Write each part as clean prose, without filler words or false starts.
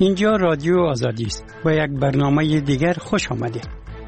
اینجا رادیو آزادی است. با یک برنامه دیگر خوش آمدید.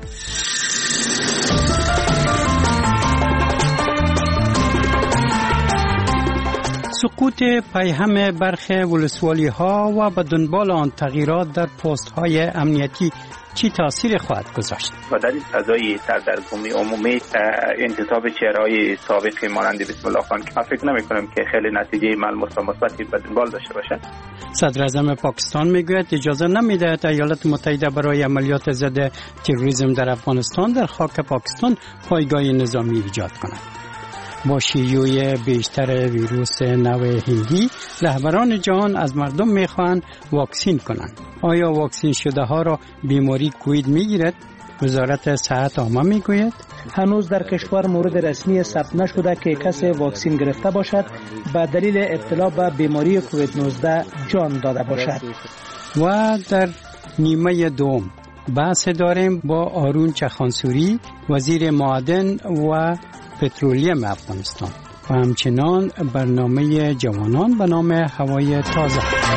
سقوط پیهم برخی ولسوالی‌ها و به دنبال آن تغییرات در پست‌های امنیتی چی تاثیر خواهد گذاشت؟ و در این فضای سردرگمی عمومی انتخاب چهره‌های سابق مانند بسم الله خان که فکر نمی‌کنم که خیلی نتیجه ملموس و مثبتی به دنبال داشته باشد. صدراعظم پاکستان میگوید اجازه نمی‌دهد ایالات متحده برای عملیات ضد تروریسم در افغانستان در خاک پاکستان پایگاه نظامی ایجاد کند. با شیوع بیشتر ویروس نو هندی، رهبران جهان از مردم میخواهند واکسین کنند. آیا واکسین شده ها را بیماری کووید میگیرد؟ وزارت صحت عامه میگوید هنوز در کشور مورد رسمی ثبت نشده که کسی واکسین گرفته باشد به دلیل ابتلا به بیماری کووید 19 جان داده باشد. و در نیمه دوم بحث داریم با آرون چخانسوری، وزیر معدن و پترولیم افغانستان و همچنان برنامه جوانان به نام هوای تازه.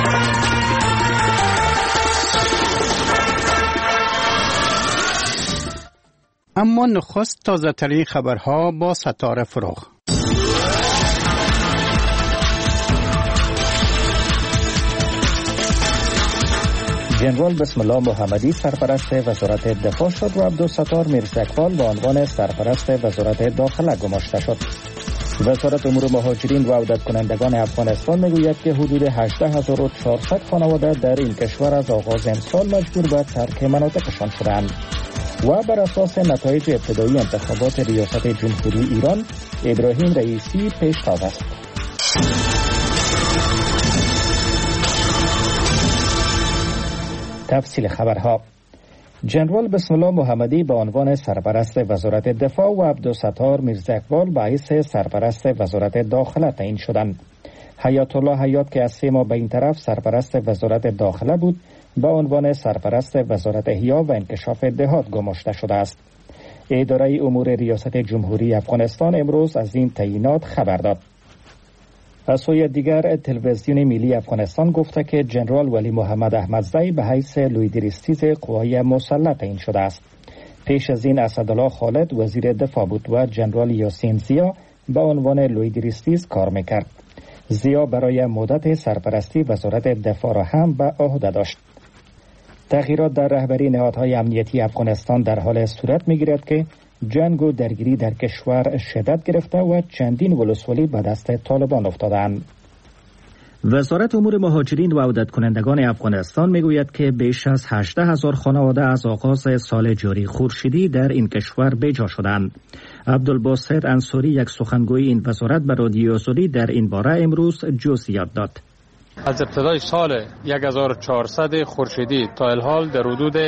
اما نخست تازه ترین خبرها با ستاره فروغ. جنرال بسم الله محمدی سرپرست وزارت دفاع شد و عبدالستار میرزااقبال به عنوان سرپرست وزارت داخله گماشته شد. وزارت امور مهاجرین و عودت کنندگان افغانستان میگوید که حدود 18400 خانواده در این کشور از آغاز امسال مجبور به ترک مناطقشان شدند. و بر اساس نتایج ابتدایی انتخابات ریاست جمهوری ایران، ابراهیم رئیسی پیشتاز است. تفصیل خبرها. جنرال بسم الله محمدی به عنوان سرپرست وزارت دفاع و عبدالستار میرزااقبال به حیث سرپرست وزارت داخله تعیین شدند. حیات الله حیات که از 3 ماه به این طرف سرپرست وزارت داخله بود، به عنوان سرپرست وزارت احیا و انکشاف دهات گماشته شده است. اداره امور ریاست جمهوری افغانستان امروز از این تعیینات خبر داد. از سوی دیگر تلویزیون ملی افغانستان گفته که جنرال ولی محمد احمدزی به حیث لویدریستیز قوای مسلح تعیین شده است. پیش از این اسدالله خالد وزیر دفاع بود و جنرال یاسین زیا به عنوان لویدریستیز کار میکرد. زیا برای مدت سرپرستی وزارت دفاع را هم به عهده داشت. تغییرات در رهبری نهادهای امنیتی افغانستان در حال صورت میگیرد که جنگ و درگیری در کشور شدت گرفته و چندین ولسوالی به دست طالبان افتادند. وزارت امور مهاجرین و عودت کنندگان افغانستان میگوید که بیش از 18000 خانواده از آغاز سال جاری خورشیدی در این کشور بجا شدند. عبدالباسط انصاری، یک سخنگوی این وزارت، به رادیو آزادی در این باره امروز جزئیات داد. از ابتدای سال 1400 خورشیدی تا الحال در حدود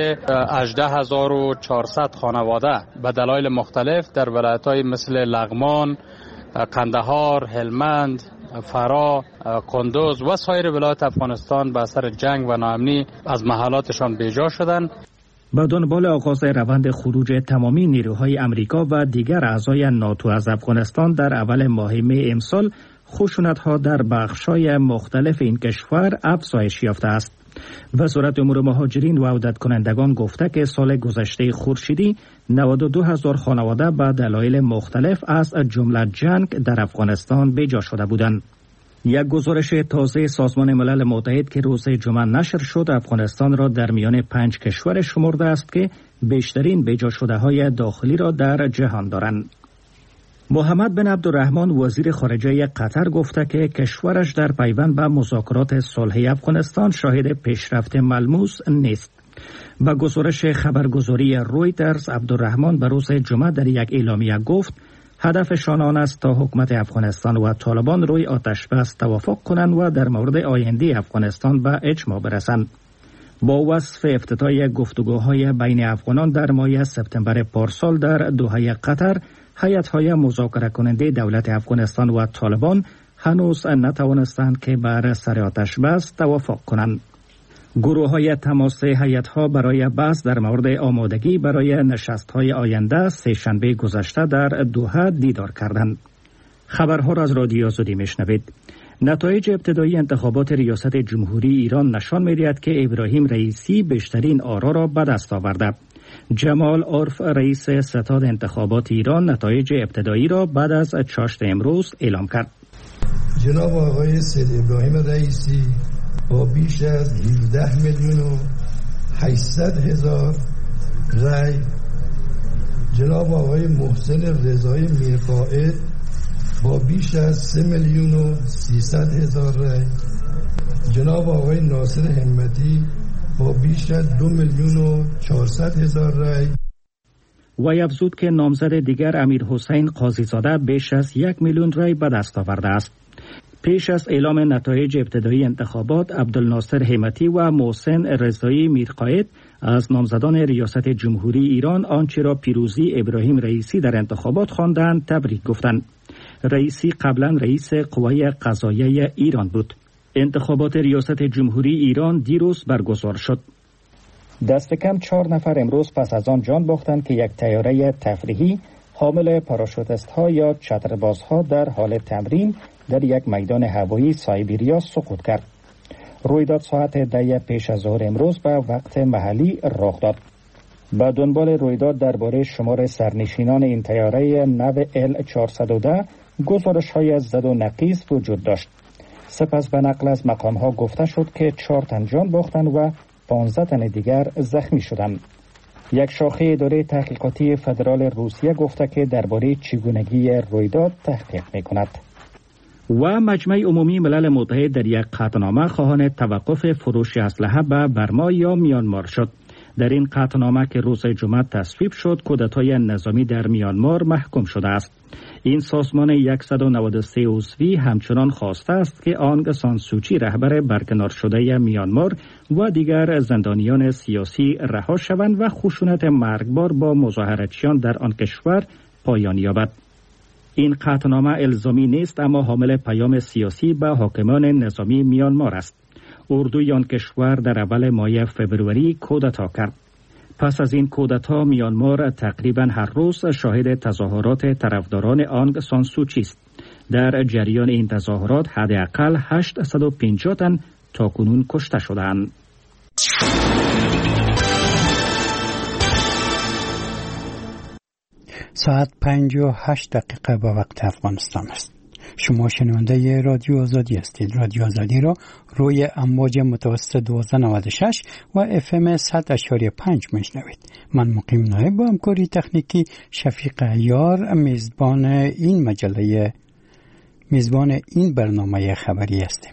18400 خانواده به دلایل مختلف در ولایت‌های مثل لغمان، قندهار، هلمند، فرا، کندوز و سایر ولایات افغانستان به اثر جنگ و ناامنی از محلاتشان بیجا شدند. با دنبال آغاز روند خروج تمامی نیروهای امریکا و دیگر اعضای ناتو از افغانستان در اول ماه می امسال، خشونت‌ها در بخش‌های مختلف این کشور افزایش یافته است. وزارت امور مهاجرین و عودت کنندگان گفته که سال گذشته خورشیدی 92000 خانواده به دلایل مختلف از جمله جنگ در افغانستان بیجا شده بودند. یک گزارش تازه سازمان ملل متحد که روز جمعه نشر شد، افغانستان را در میان 5 کشور شمرده است که بیشترین بیجا شده‌های داخلی را در جهان دارند. محمد بن عبدالرحمن وزیر خارجه قطر گفته که کشورش در پیوند به مذاکرات صلحی افغانستان شاهد پیشرفت ملموس نیست. با گزارش خبرگزاری رویترز، عبدالرحمن به روز جمعه در یک اعلامیه گفت هدفشان آن است تا حکومت افغانستان و طالبان روی آتش بس توافق کنند و در مورد آینده افغانستان به اجماع برسند. با وصف افتتاح گفتگوهای بین افغانان در ماه سپتامبر پارسال در دوحه قطر، هیئت‌های مذاکره کننده دولت افغانستان و طالبان هنوز نتوانستند که بر سر آتش بس توافق کنند. گروه‌های تماس هیئت‌ها برای بحث در مورد آمادگی برای نشست‌های آینده سه‌شنبه گذشته در دوحه دیدار کردند. خبرها را از رادیو آزادی میشنوید. نتایج ابتدایی انتخابات ریاست جمهوری ایران نشان می‌دهد که ابراهیم رئیسی بیشترین آرا را به دست آورده. جمال عرف رئیس ستاد انتخابات ایران نتایج ابتدایی را بعد از چاشت امروز اعلام کرد. جناب آقای سید ابراهیم رئیسی با بیش از 17,800,000 رای، جناب آقای محسن رضایی میرقائد با بیش از 3,300,000 رای، جناب آقای ناصر همتی با بیش از 2,400,000 رای. و افزود که نامزد دیگر امیر حسین قاضی زاده بیش از 1,000,000 رای به دست آورده است. پیش از اعلام نتایج ابتدایی انتخابات، عبدالناصر همتی و محسن رضایی میرقائد از نامزدان ریاست جمهوری ایران آنچه را پیروزی ابراهیم رئیسی در انتخابات خواندند تبریک گفتند. رئیسی قبلا رئیس قوه قضاییه ایران بود. انتخابات ریاست جمهوری ایران دیروز برگزار شد. دست کم 4 نفر امروز پس از آن جان باختند که یک طیاره تفریحی حامل پاراشوتیست ها یا چترباز ها در حال تمرین در یک میدان هوایی سایبریا سقوط کرد. رویداد ساعت 10 پیش از ظهر امروز به وقت محلی رخ داد. با دنبال رویداد درباره شمار سرنشینان این طیاره نو L410 گزارش های زد و نقیض وجود داشت. سپس به نقل از مقام ها گفته شد که 4 تن جان باختند و 15 تن دیگر زخمی شدند. یک شاخه اداره تحقیقاتی فدرال روسیه گفته که درباره چگونگی رویداد تحقیق می‌کند. و مجمع عمومی ملل متحد در یک قطعنامه خواهان توقف فروش اسلحه به برما یا میانمار شد. در این قطعنامه که روز جمعه تصویب شد، کودتای نظامی در میانمار محکوم شده است. این سازمان 193 عضوی همچنان خواسته است که آنگ سان سوچی رهبر برکنار شده میانمار و دیگر زندانیان سیاسی رها شوند و خشونت مرگبار با مظاهراتچیان در آن کشور پایان یابد. این قطعنامه الزامی نیست، اما حامل پیام سیاسی به حاکمان نظامی میانمار است. اردوی آن کشور در اول ماه فوریه کودتا کرد. پس از این کودتا میانمار تقریبا هر روز شاهد تظاهرات طرفداران آنگ سان سوچی است. در جریان این تظاهرات حداقل 850 تن تاکنون کشته شدند. ساعت 5:08 به وقت افغانستان است. شما شنونده رادیو آزادی هستید. رادیو آزادی را روی امواج متوسط 1296 و FM 100.5 میشنوید. من مقیم نایب با همکاری تکنیکی شفیق عیار میزبان این برنامه خبری هستیم.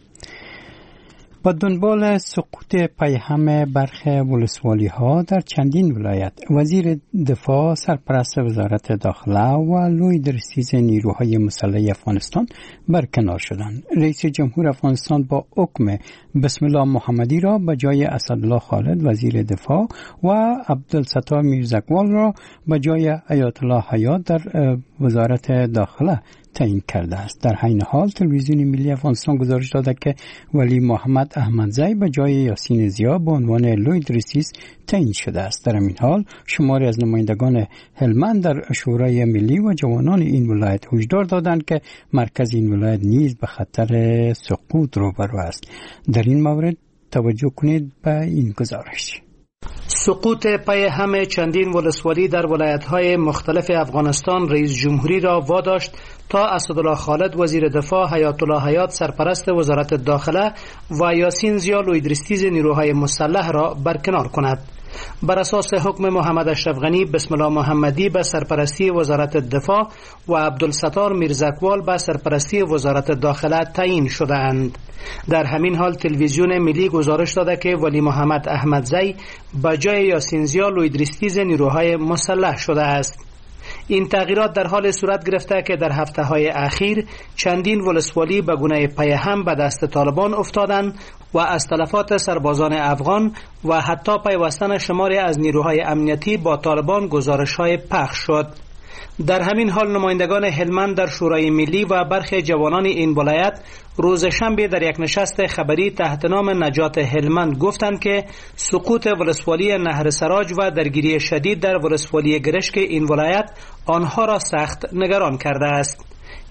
با دنبال سقوط پیهم برخی ولسوالی ها در چندین ولایت، وزیر دفاع، سرپرست وزارت داخله و لوی درستیز نیروهای مسلح افغانستان برکنار شدند. رئیس جمهور افغانستان با حکم بسم الله محمدی را به جای اسدالله خالد وزیر دفاع و عبدالستار میرزکوال را به جای آیت الله حیات در وزارت داخله تعیین کرده است. در حین حال تلویزیون ملی افغانستان گزارش داده که ولی محمد احمدزی به جای یاسین زیا به عنوان لوی درستیز تعیین شده است. در این حال شماری از نمایندگان هلمند در شورای ملی و جوانان این ولایت هشدار دادند که مرکز این ولایت نیز به خطر سقوط روبرو است. در این مورد توجه کنید به این گزارش. سقوط پیهم چندین ولسوالی در ولایت‌های مختلف افغانستان رئیس جمهوری را واداشت تا اسدالله خالد وزیر دفاع، حیات الله حیات سرپرست وزارت داخله و یاسین زیا لوی درستیز نیروهای مسلح را برکنار کند. بر اساس حکم محمد اشرف غنی بسم الله محمدی به سرپرستی وزارت دفاع و عبدالستار میرزکوال به سرپرستی وزارت داخله تعیین شدند. در همین حال تلویزیون ملی گزارش داده که ولی محمد احمدزی به جای یاسین زیا لوی درستیز نیروهای مسلح شده است. این تغییرات در حال صورت گرفته که در هفته‌های اخیر چندین ولسوالی به گونه پیهم به دست طالبان افتادند و از تلفات سربازان افغان و حتی پیوستن شماری از نیروهای امنیتی با طالبان گزارش‌های پخش شد. در همین حال نمایندگان هلمند در شورای ملی و برخی جوانان این ولایت روز شنبه در یک نشست خبری تحت نام نجات هلمند گفتند که سقوط ولسوالی نهر سراج و درگیری شدید در ولسوالی گرشک این ولایت آنها را سخت نگران کرده است.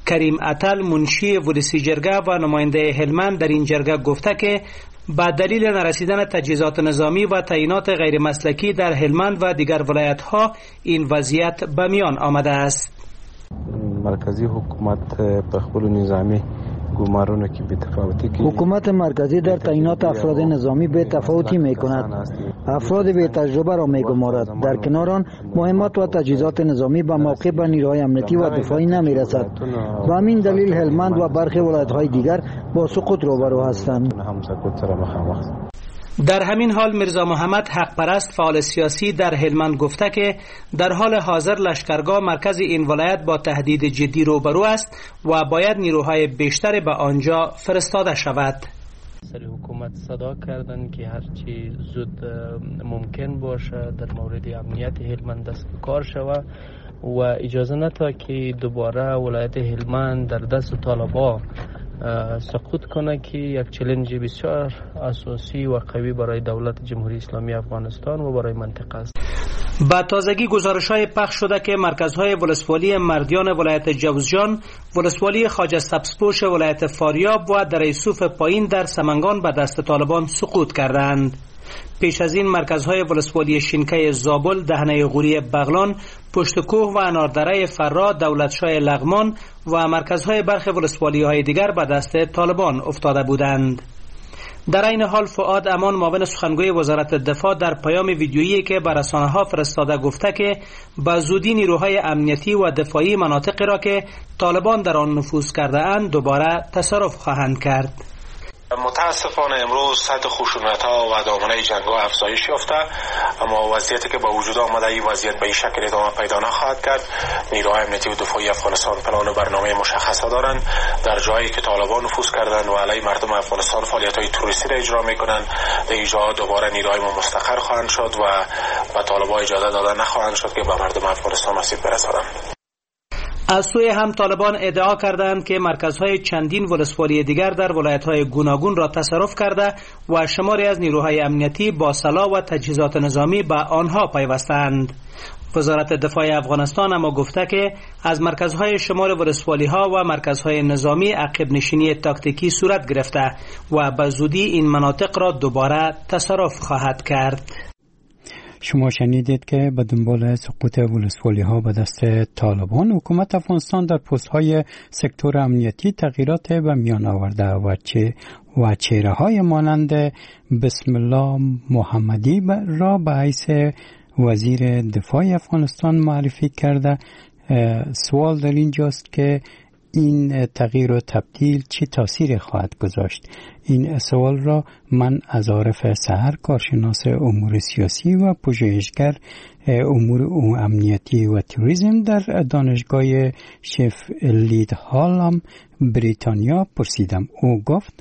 کریم اتل منشی ولسی جرگه و نماینده هلمند در این جرگه گفته که با دلیل نرسیدن تجهیزات نظامی و تعیینات غیر مسلکی در هلمند و دیگر ولایت‌ها این وضعیت به میان آمده است. مرکزی حکومت به خپل نظامی گمارونه که بی‌تفاوتی که حکومت مرکزی در تعیینات افراد نظامی به تفاوتی می‌کند. افراد بی تجربه را می‌گمارد. در کنار آن مهمات و تجهیزات نظامی به موقع به نیروهای امنیتی و دفاعی نمی‌رسد. و همین دلیل هلمند و برخی ولایت‌های دیگر با سقوط روبرو هستند. در همین حال میرزا محمد حق پرست فعال سیاسی در هلمند گفته که در حال حاضر لشکرگاه مرکز این ولایت با تهدید جدی روبرو است و باید نیروهای بیشتر به آنجا فرستاده شود. سری حکومت صدا کردن که هرچی زود ممکن باشه در مورد امنیت هلمند دست به کار شود و اجازه نده که دوباره ولایت هلمند در دست طالبان سقوط کنه که یک چالش بسیار اساسی و قوی برای دولت جمهوری اسلامی افغانستان و برای منطقه است. با تازگی گزارش‌های پخش شده که مرکزهای ولسوالی مردیان ولایت جوزجان، ولسوالی خواجه سبزپوش ولایت فاریاب و دره یوسف پایین در سمنگان به دست طالبان سقوط کردند. پیش از این مرکزهای ولسوالی شینکه زابل، دهنه غوری بغلان، پشت کوه و اناردره فرا، دولتشاه لغمان و مرکزهای برخی ولسوالی‌های دیگر به دست طالبان افتاده بودند. در این حال فؤاد امان معاون سخنگوی وزارت دفاع در پیام ویدیویی که به رسانه‌ها فرستاده گفته که به زودی نیروهای امنیتی و دفاعی مناطقی را که طالبان در آن نفوذ کرده اند دوباره تصرف خواهند کرد. متاسفانه امروز سطح خشونت‌ها و دامنه جنگ‌ها افزایش یافته، اما وضعیتی که به وجود آمده این وضعیت به این شکل ادامه پیدا نخواهد کرد. نیروهای امنیتی و دفاعی افغانستان پلان و برنامه مشخصه دارند. در جایی که طالبان نفوذ کردند و علیه مردم افغانستان فعالیت‌های تروریستی را اجرا می‌کنند، در اینجا دوباره نیروهای ما مستقر خواهند شد و به طالبان اجازه داده نخواهند شد که به مردم افغانستان آسیب برسانند. از سوی هم طالبان ادعا کردند که مرکزهای چندین ولسوالی دیگر در ولایت‌های گوناگون را تصرف کرده و شماری از نیروهای امنیتی با سلاح و تجهیزات نظامی به آنها پیوستند. وزارت دفاع افغانستان اما گفته که از مرکزهای شمار ولسوالی‌ها و مرکزهای نظامی عقب نشینی تاکتیکی صورت گرفته و به زودی این مناطق را دوباره تصرف خواهد کرد. شما شنیدید که به دنبال سقوط ولسوالی‌ها به دست طالبان حکومت افغانستان در پست‌های سکتور امنیتی تغییرات به میان آورده و چهره‌های مانند بسم الله محمدی را به حیث وزیر دفاع افغانستان معرفی کرده. سوال در اینجاست که این تغییر و تبدیل چه تأثیری خواهد گذاشت؟ این سوال را من از عارف سحر، کارشناس امور سیاسی و پژوهشگر امور امنیتی و تروریسم در دانشگاه شفیلد هال بریتانیا پرسیدم. او گفت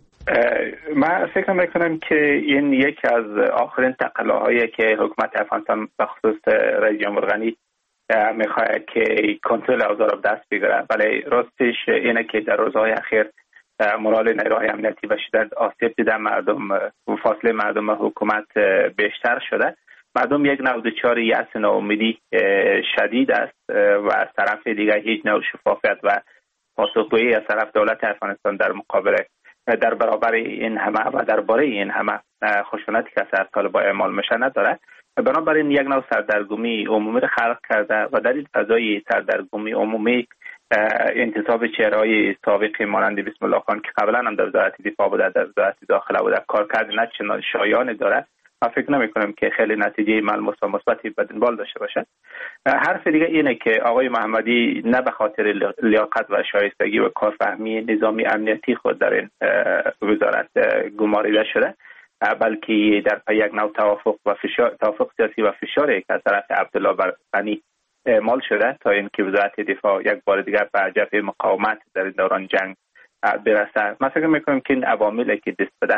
من فکر میکنم که این یکی از آخرین تقلاهایی که حکومت افغانستان به خصوص رئیس جمهور غنی میخواد که کنترل اوضاع را دست بگیره، ولی راستش اینه که در روزهای اخیر مورال نیروهای امنیتی و شدت آسیب دیده مردم و فاصله مردم و حکومت بیشتر شده. مردم یک نوع دچار یأس ناامیدی شدید است و از طرف دیگر هیچ نوع شفافیت و پاسخگویی از طرف دولت افغانستان در برابر این همه و درباره این همه خشونتی که از طالبان اعمال میشه نداره. بنابراین یک نوع سردرگمی عمومی را خلق کرده و در این فضای سردرگمی عمومی انتصاب چهره‌های سابق مانند بسم الله خان که قبلا هم در وزارت دفاع بوده، در وزارت داخله بوده، کارکرد نه چندان شایانی داره. من فکر نمی‌کنم که خیلی نتیجه ملموس و مثبتی به دنبال داشته باشد. حرف دیگه اینه که آقای محمدی نه به خاطر لیاقت و شایستگی و کارفهمی نظامی امنیتی خود در این وزارت گماریده شده، بلکه در پی یک نوع توافق سیاسی و فشاری که از طرف عبدالله غنی اعمال شده تا اینکه وزارت دفاع یک بار دیگر به جبهه مقاومت در این دوران جنگ برسه. من فکر میکنم که این عواملی که دست به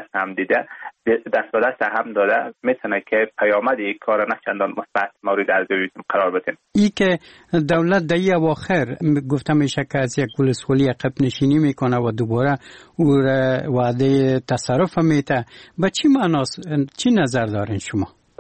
دست هم داده میتونه که پیامد یک کار نه چندان مثبت مورد ارزیابی قرار بده. ای که دولت در اواخر گفتم میشه که از یک ولسوالی عقب نشینی میکنه و دوباره او وعده تصرف میده، به چی معناست؟ چی نظر دارین شما؟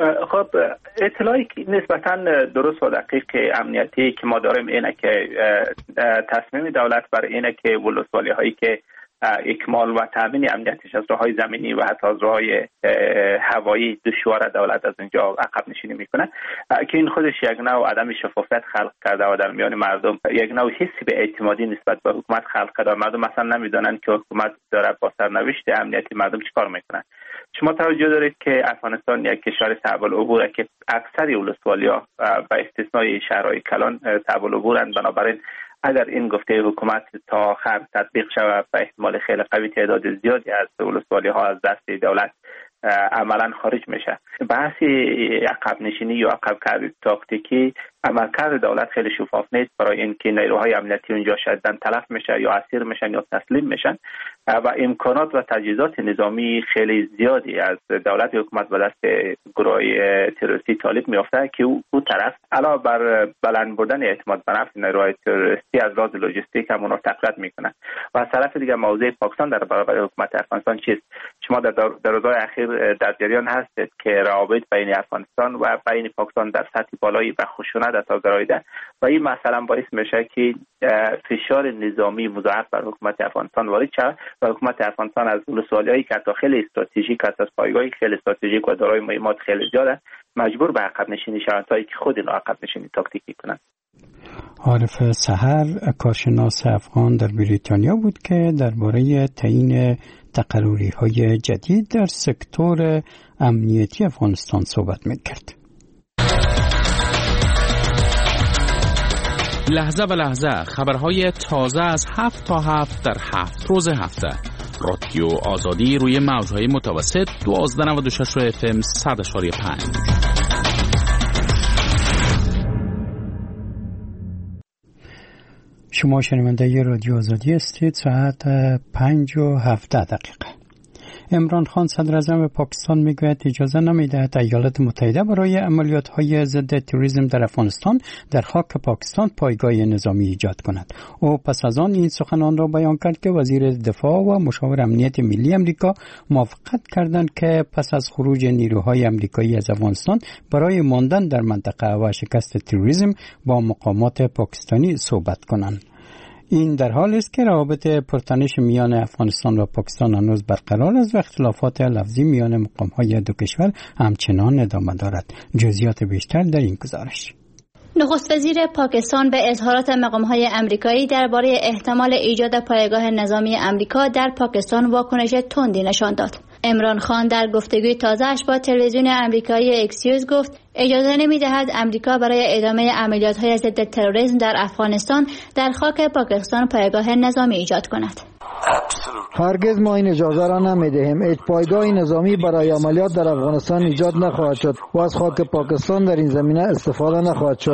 خب اطلاعی نسبتاً درست و دقیق امنیتی که ما داریم اینه که تصمیم دولت بر اینه که ولسوالی هایی که اکمال و تامین امنیتش از راههای زمینی و حتی از راههای هوایی دشوار دولت از اینجا عقب نشینی میکنه که این خودش یک نوع عدم شفافیت خلق کرده و در میان مردم یک نوع حسی به اعتمادی نسبت به حکومت خلق کرده. مردم مثلا نمیدونن که حکومت داره با سرنوشت امنیتی مردم چیکار میکنه. شما توجه دارید که افغانستان یک کشور صعب العبوره که اکثر ولسوالی‌ها به استثنای شهرهای کلان صعب العبورند. بنابراین اگر این گفته حکومت تا آخر تطبیق شود به احتمال خیلی قوی تعداد زیادی از ولسوالی‌ها از دست دولت عملا خارج میشه. بحث عقب نشینی یا عقب کردن تاکتیکی عملکرد دولت خیلی شفاف نیست برای اینکه نیروهای امنیتی اونجا شدن تلف میشه یا اسیر میشن یا تسلیم میشن و امکانات و تجهیزات نظامی خیلی زیادی از دولت حکومت به دست گروه تروریستی طالب میافته که او طرف علاوه بر بلند بردن اعتماد به نفس نیروهای تروریستی از لحاظ لوجستیک هم اونها تقویت میکنه. و از طرف دیگه موضع پاکستان در برابر حکومت افغانستان چیست؟ شما در روزهای اخیر در جریان هستید که روابط بین افغانستان و بین پاکستان در سطح بالایی به خشونت افزایده و این مثلا باعث میشه که فشار نظامی مضاعف بر حکومت افغانستان وارد شود و حکومت افغانستان از ولسوالی‌هایی که تا خیلی استراتژیک است، از پایگاهی خیلی استراتژیک و دارای مهمات خیلی زیاده مجبور به عقب نشینی شوند تا اینکه خود اینو عقب نشینی تاکتیکی کنند. عارف سحر کارشناس افغان در بریتانیا بود که درباره تعیین تقرری‌های جدید در سکتور امنیتی افغانستان صحبت می‌کرد. لحظه به لحظه خبرهای تازه از 7 تا 7 در 7 روز هفته. رادیو آزادی روی موجهای متوسط 1296 FM 100.5. شما شنونده رادیو آزادی هستید. ساعت 5:17. عمران خان صدر اعظم پاکستان میگوید اجازه نمیدهد ایالات متحده برای عملیات‌های ضد تروریسم در افغانستان در خاک پاکستان پایگاه نظامی ایجاد کند. او پس از آن این سخنان را بیان کرد که وزیر دفاع و مشاور امنیت ملی امریکا موافقت کردند که پس از خروج نیروهای امریکایی از افغانستان برای ماندن در منطقه و شکست تروریسم با مقامات پاکستانی صحبت کنند. این در حالی است که روابط پرتنش میان افغانستان و پاکستان هنوز برقرار است و اختلافات لفظی میان مقام‌های دو کشور همچنان ادامه دارد. جزئیات بیشتر در این گزارش. نخست وزیر پاکستان به اظهارات مقام‌های آمریکایی درباره احتمال ایجاد پایگاه نظامی آمریکا در پاکستان واکنش تندی نشان داد. عمران خان در گفتگوی تازه‌اش با تلویزیون آمریکایی اکسیوز گفت اجازه نمی‌دهد آمریکا برای ادامه عملیات‌های ضد تروریسم در افغانستان در خاک پاکستان پایگاه نظامی ایجاد کند. هرگز ما این اجازه را نمی‌دهیم. هیچ پایگاه نظامی برای عملیات در افغانستان ایجاد نخواهد شد و از خاک پاکستان در این زمینه استفاده نخواهد شد.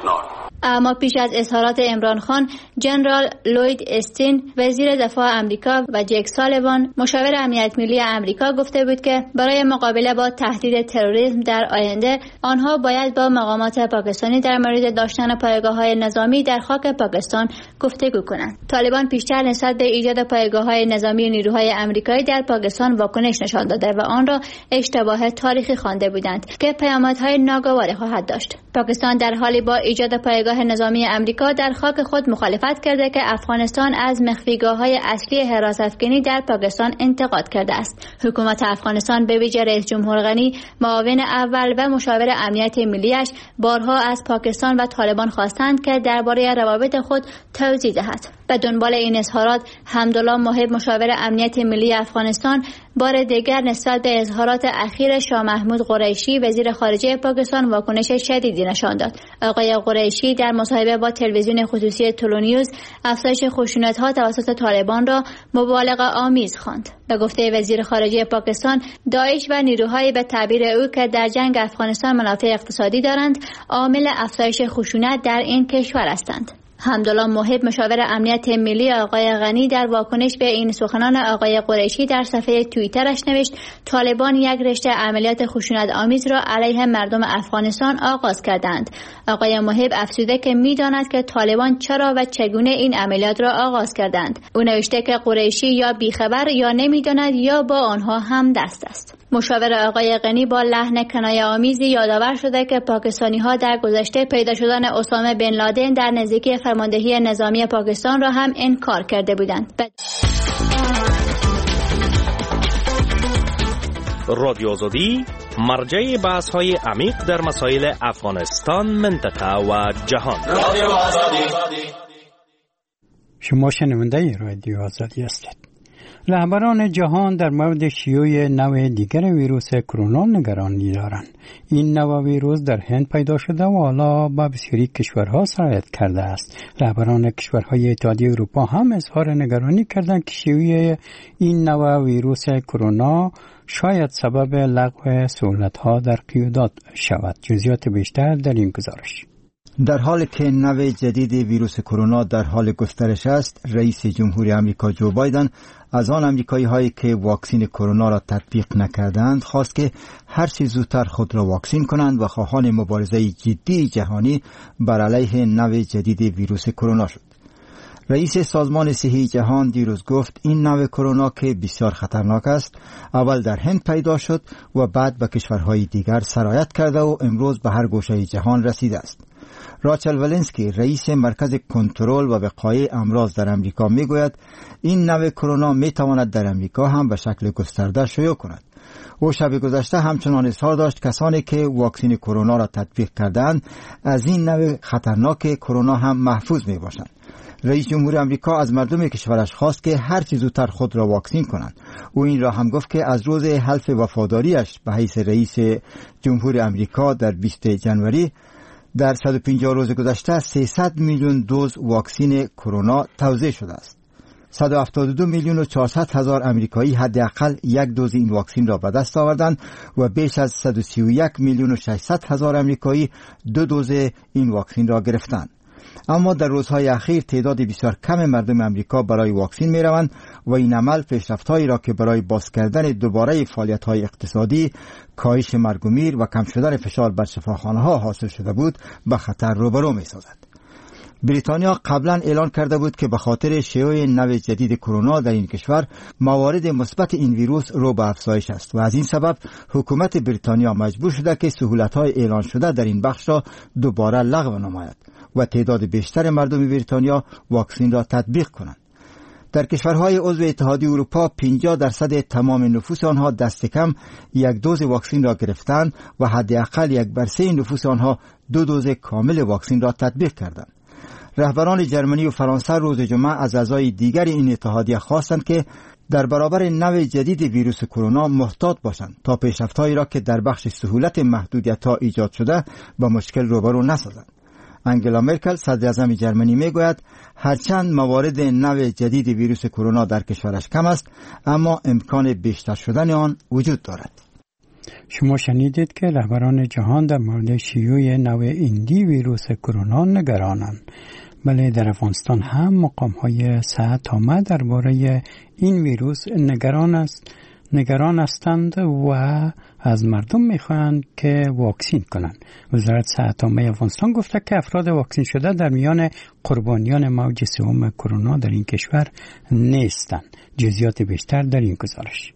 اما پیش از اظهارات عمران خان، جنرال لوید استین وزیر دفاع آمریکا و جک سالیوان مشاور امنیت ملی آمریکا گفته بود که برای مقابله با تهدید تروریسم در آینده آنها باید با مقامات پاکستانی در مورد داشتن پایگاه‌های نظامی در خاک پاکستان گفتگو کنند. طالبان پیشتر نسبت به ایجاد پایگاه‌های نظامی نیروهای آمریکایی در پاکستان واکنش نشان داده و آن را اشتباه تاریخی خوانده بودند که پیامدهای ناگواری خواهد داشت. پاکستان در حالی با ایجاد پایگاه نظامی آمریکا در خاک خود مخالفت کرده که افغانستان از مخفیگاه‌های اصلی حراس افکنی در پاکستان انتقاد کرده است. حکومت افغانستان به ویژه رئیس جمهور غنی، معاون اول و مشاور امنیت ملی‌اش بارها از پاکستان و طالبان خواستند که درباره روابط خود توضیح دهد. به دنبال این اظهارات، حمدالله محب مشاور امنیت ملی افغانستان بار دیگر نسبت به اظهارات اخیر شاه محمود قریشی وزیر خارجه پاکستان واکنش شدیدی نشان داد. آقای قریشی در مصاحبه با تلویزیون خصوصی تولونیوز افزایش خشونت‌ها توسط طالبان را مبالغه آمیز خواند. به گفته وزیر خارجه پاکستان، داعش و نیروهای به تعبیر او که در جنگ افغانستان منافع اقتصادی دارند، عامل افزایش خشونت در این کشور هستند. حمدالله محب مشاور امنیت ملی آقای غنی در واکنش به این سخنان آقای قریشی در صفحه توییترش نوشت طالبان یک رشته عملیات خشونت آمیز را علیه مردم افغانستان آغاز کردند. آقای محب افزوده که می‌داند که طالبان چرا و چگونه این عملیات را آغاز کردند. او نوشته که قریشی یا بیخبر یا نمی‌داند یا با آنها هم دست است. مشاور آقای غنی با لحن کنایه‌آمیزی یادآور شده که پاکستانی‌ها در گذشته پیدا شدن اسامه بن لادن در نزدیکی فرماندهی نظامی پاکستان را هم انکار کرده بودند. رادیو آزادی مرجع بحث‌های عمیق در مسائل افغانستان، منطقه و جهان. رادیو آزادی. شما شنونده رادیو آزادی هستید. رهبران جهان در مورد شیوع نوع دیگر ویروس کرونا نگرانی دارند. این نوع ویروس در هند پیدا شده و حالا به بسیاری کشورها سرایت کرده است. رهبران کشورهای اتحادیه اروپا هم اظهار نگرانی کردند که شیوع این نوع ویروس کرونا شاید سبب لغو سهولت‌ها در قیودات شود. جزئیات بیشتر در این گزارش. در حالی که نوع جدید ویروس کرونا در حال گسترش است، رئیس جمهوری آمریکا جو بایدن از آن آمریکایی هایی که واکسین کرونا را تطبیق نکردند خواست که هر چه زودتر خود را واکسین کنند و خواهان مبارزه جدی جهانی بر علیه نوع جدید ویروس کرونا شد. رئیس سازمان صحی جهان دیروز گفت این نوع کرونا که بسیار خطرناک است اول در هند پیدا شد و بعد به کشورهای دیگر سرایت کرده و امروز به هر گوشه جهان رسیده است. راچل ولنسکی رئیس مرکز کنترل و وقایع امراض در امریکا میگوید این نوع کرونا میتواند در امریکا هم به شکل گسترده شیوع کند. او شب گذشته همچنان اظهار داشت کسانی که واکسین کرونا را تطبیق کردند از این نوع خطرناک کرونا هم محفوظ می باشند. رئیس جمهور آمریکا از مردم کشورش خواست که هر چه زودتر خود را واکسین کنند. او این را هم گفت که از روز حلف وفاداریش به حیث رئیس جمهور آمریکا در 20 جنوری در 150 روز گذشته 300 میلیون دوز واکسین کرونا توزیع شده است. 172 میلیون و 400 هزار آمریکایی حداقل یک دوز این واکسین را به دست آوردند و بیش از 131 میلیون و 600 هزار آمریکایی 2 دوز این واکسین را گرفتند. اما در روزهای اخیر تعداد بسیار کم مردم آمریکا برای واکسین می روند و این عمل پیشرفت‌هایی را که برای باز کردن دوباره فعالیت‌های اقتصادی، کاهش مرگ و میر و کم شدن فشار بر شفاخانه‌ها حاصل شده بود به خطر روبرو می سازد. بریتانیا قبلا اعلان کرده بود که به خاطر شیوع نوع جدید کرونا در این کشور موارد مثبت این ویروس رو به افزایش است و از این سبب حکومت بریتانیا مجبور شده که سهولت‌های اعلان شده در این بخش را دوباره لغو نماید و تعداد بیشتر مردم بریتانیا واکسین را تطبیق کنند. در کشورهای عضو اتحادیه اروپا 50% تمام نفوس آنها دست کم یک دوز واکسین را گرفتند و حداقل 1/3 نفوس آنها 2 دوز کامل واکسین را تطبیق کردند. رهبران جرمنی و فرانسه روز جمعه از اعضای دیگر این اتحادیه خواستند که در برابر نوع جدید ویروس کرونا محتاط باشند تا پیشرفت‌هایی را که در بخش سهولت محدودیت‌ها ایجاد شده با مشکل روبرو نسازند. انگلا مرکل صدر اعظم جرمنی میگوید هرچند موارد نوع جدید ویروس کرونا در کشورش کم است اما امکان بیشتر شدن آن وجود دارد. شما شنیدید که رهبران جهان در مورد شیوع نوع ایندی ویروس کرونا نگرانند. بله، در افغانستان هم مقام‌های صحت عامه درباره این ویروس نگران هستند و از مردم میخواهند که واکسین کنند. وزارت صحت عامه افغانستان گفته که افراد واکسین شده در میان قربانیان موج سوم کرونا در این کشور نیستند. جزئیات بیشتر در این گزارش.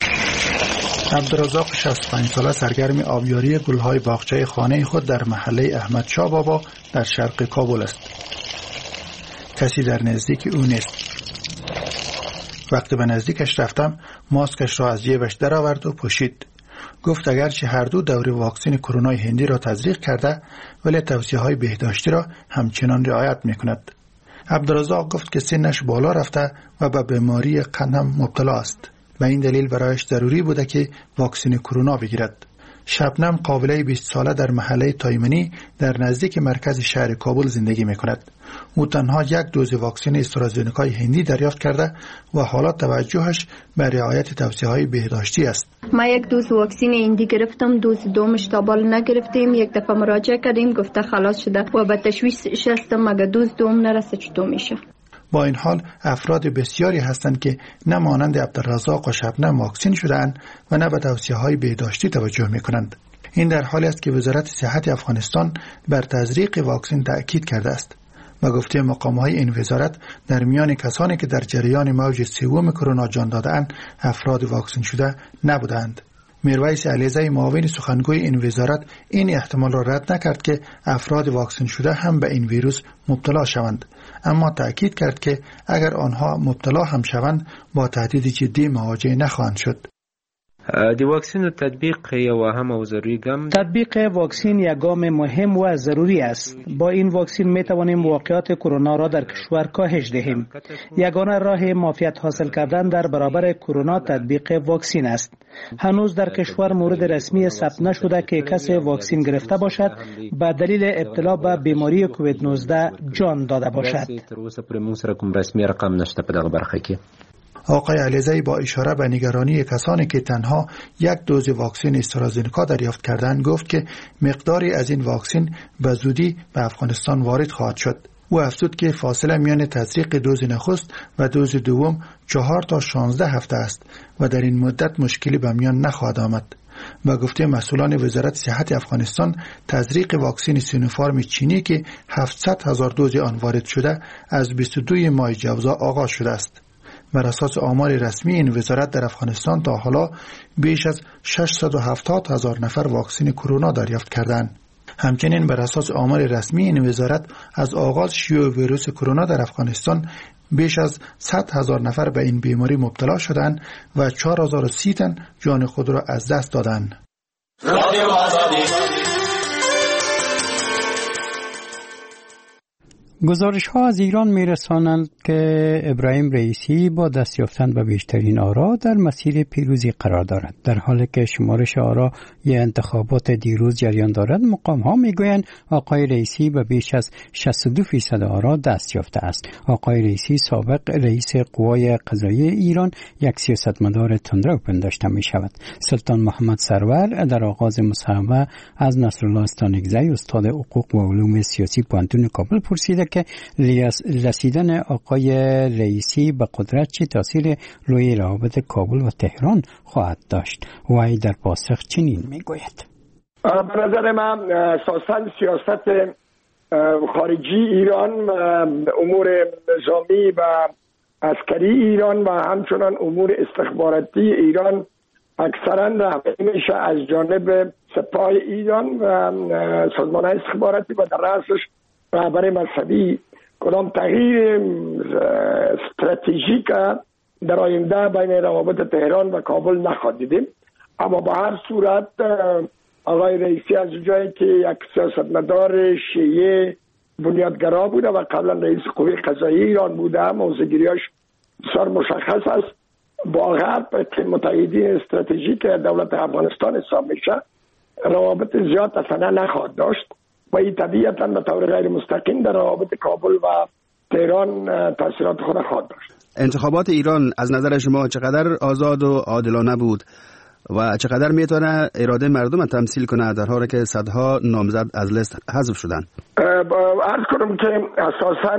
عبدالرزاق 65 ساله سرگرم آبیاری گلهای باغچه خانه خود در محله احمد شاه بابا در شرق کابل است. کسی در نزدیک او نیست. وقتی به نزدیکش رفتم ماسکش را از جیبش درآورد و پوشید. گفت اگرچه هر دو دوره واکسن کرونا هندی را تزریق کرده ولی توصیه‌های بهداشتی را همچنان رعایت می‌کند. عبدالرزاق گفت که سنش بالا رفته و به بیماری قند هم مبتلا است. به این دلیل برایش ضروری بوده که واکسن کرونا بگیرد. شبنم قابله 20 ساله در محله تایمنی در نزدیک مرکز شهر کابل زندگی می‌کند. او تنها 1 دوز واکسن استرازینیکای هندی دریافت کرده و حالا توجهش به رعایت توصیه‌های بهداشتی است. ما 1 دوز واکسن هندی گرفتم، دوز دومش تا بال نگرفتیم. یک دفعه مراجعه کردیم گفته خلاص شده و به تشویش شستم اگه دوز دوم نرسه چطور میشه. با این حال افراد بسیاری هستند که نه مانند عبدالرزاق و شبنم واکسن شده‌اند و نه به توصیه‌های بهداشتی توجه می‌کنند. این در حالی است که وزارت صحت افغانستان بر تزریق واکسن تأکید کرده است. و گفته مقام‌های این وزارت در میان کسانی که در جریان موج سوم کرونا جان داده‌اند افراد واکسن شده نبودند. میرویس علیزی معاون سخنگوی این وزارت این احتمال را رد نکرد که افراد واکسن شده هم به این ویروس مبتلا شوند، اما تأکید کرد که اگر آنها مبتلا هم شوند با تهدید جدی مواجه نخواهند شد. تطبیق واکسن یک گام مهم و ضروری است. با این واکسن می توانیم واقعات کرونا را در کشور کاهش دهیم. یگانه راه معافیت حاصل کردن در برابر کرونا تطبیق واکسن است. هنوز در کشور مورد رسمی ثبت نشده که کسی واکسن گرفته باشد به دلیل ابتلا به بیماری کووید 19 جان داده باشد. آقای علیزی با اشاره به نگرانی کسانی که تنها یک دوز واکسن استرازینکا دریافت کردند گفت که مقداری از این واکسن به زودی به افغانستان وارد خواهد شد. او افزود که فاصله میان تزریق دوز نخست و دوز دوم 4 تا 16 هفته است و در این مدت مشکلی به میان نخواهد آمد. با گفته مسئولان وزارت صحت افغانستان، تزریق واکسن سینوفارم چینی که 700,000 دوز آن وارد شده از 22 ماه جوزا آغاز شده است. بر اساس آمار رسمی این وزارت در افغانستان تا حالا بیش از 670,000 نفر واکسن کرونا دریافت کردند. همچنین بر اساس آمار رسمی این وزارت از آغاز شیوع ویروس کرونا در افغانستان بیش از 100,000 نفر به این بیماری مبتلا شدند و 4030 تن جان خود را از دست دادند. گزارش ها از ایران می رسانند که ابراهیم رئیسی با دست یافتن به بیشترین آرا در مسیر پیروزی قرار دارد. در حالی که شمارش آرا ی انتخابات دیروز جریان دارد، مقام ها می گویند آقای رئیسی به بیش از 62% آرا دست یافته است. آقای رئیسی سابق رئیس قوای قضاییه ایران یک سیاستمدار تندرو پنداشته می شود. سلطان محمد سرور در آغاز مصاحبه از نصرالله استانکزی استاد حقوق و علوم سیاسی پوهنتون کابل پرسیده که رسیدن آقای رئیسی به قدرت چه تاثیر روی روابط کابل و تهران خواهد داشت؟ وی در پاسخ چنین میگوید: به نظر من اساساً سیاست خارجی ایران، امور نظامی و عسکری ایران و همچنان امور استخباراتی ایران اکثرا رهبری میشه از جانب سپاه ایران و سازمان استخباراتی و در رأسش رهبر مذهبی. کدام تغییر استراتژیک در آینده بین روابط تهران و کابل نخواهد دیدیم، اما به هر صورت آقای رئیسی از جایی که یک سیاستمدار شیعه بنیادگرا بوده و قبلا رئیس قوه قضاییه ایران بوده، موضوعگیریاش بسیار مشخص است، با غرب که متحدین استراتژیک دولت افغانستان حساب میشه روابط زیاد اصلا نخواهد داشت و این طبیعتا به طور غیر مستقیم در روابط کابل و تهران تاثیرات خود خواهد داشت. انتخابات ایران از نظر شما چقدر آزاد و عادلانه بود و چقدر میتونه اراده مردم تمثیل کنه در حالی که صدها نامزد از لیست حذف شدن؟ عرض کنم که اساساً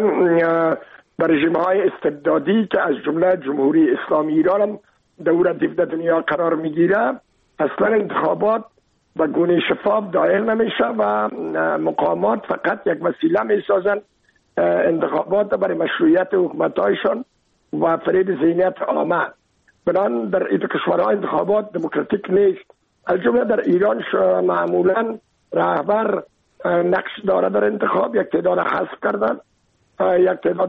در رژیم‌های استبدادی که از جمله جمهوری اسلامی ایران هم دور 17 دنیا قرار میگیره، اصلا انتخابات و گونه شفاف دایر نمیشه و مقامات فقط یک وسیله میسازن انتخابات برای مشروعیت حکومت‌هایشان و فریب ذهنیت عامه. بنابراین در این کشورها انتخابات دموکراتیک نیست. از جمله در ایران معمولا رهبر نقش داره در انتخاب، یک تعداد حذف کردن، یک تعداد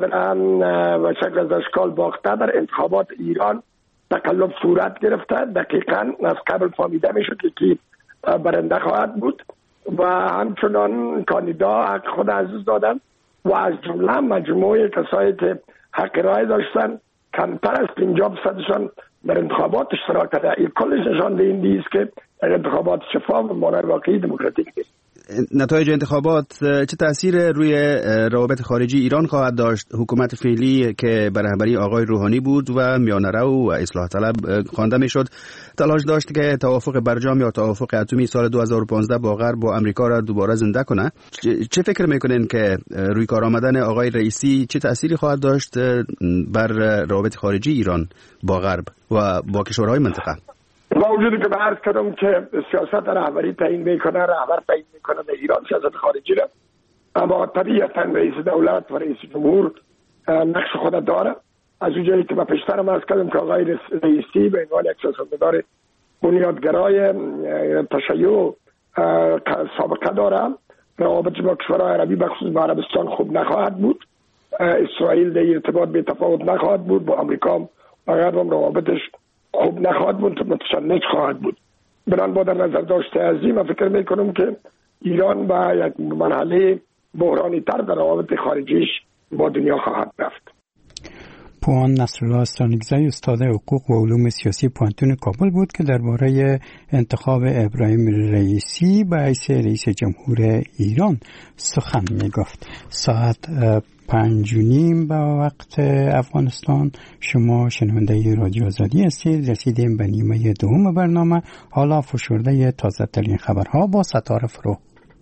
و شکل از اشکال باخته. در انتخابات ایران تقلب صورت گرفته، دقیقاً از قبل فهمیده میشه که کی برنده خواهد بود و همچنان کاندیدا حق خود عزیز دادن و از جمله مجموعه کسایی که حق رای داشتن کمتر از 50%شان در انتخابات اشتراک کرده. این کلش نشان دهنده است که انتخابات شفاف و مانع واقعی دموکراتیک نیست. نتایج انتخابات چه تأثیر روی روابط خارجی ایران خواهد داشت؟ حکومت فعلی که به رهبری آقای روحانی بود و میانه‌رو و اصلاح طلب خوانده میشد، تلاش داشت که توافق برجام یا توافق اتمی سال 2015 با غرب و آمریکا را دوباره زنده کنه. چه فکر میکنین که روی کار آمدن آقای رئیسی چه تأثیری خواهد داشت بر روابط خارجی ایران با غرب و با کشورهای منطقه؟ با وجودی که عرض کردم که سیاست رهبری تعیین میکنه، رهبر تعیین میکنه در ایران سیاست خارجی را، اما طبیعتا رئیس دولت و رئیس جمهور نقش خود داره. از اونجایی که من پیشترم عرض کردم که آقای رئیسی به عنوان یک سیاستمدار بنیادگرای تشیع سابقه داره. روابط با کشورهای عربی بخصوص با عربستان خوب نخواهد بود. اسرائیل در ارتباط به تفاوت نخواهد بود، با امریکا و غرب هم روابطش خوب نخواهد بود، متشنج خواهد بود. بنابراین با در نظر داشته از این من فکر میکنم که ایران به یک مرحله بحرانی تر در روابط خارجیش با دنیا خواهد رفت. پوان نصرالله استانگزی استاد حقوق و علوم سیاسی پوانتون کابل بود که درباره انتخاب ابراهیم رئیسی به حیث رئیس جمهور ایران سخن میگفت. ساعت 5:30 به وقت افغانستان. شما شنونده رادیو آزادی هستید. رسیدیم به نیمه دوم برنامه. حالا فشرده تازه ترین خبرها با ستاره فروغ.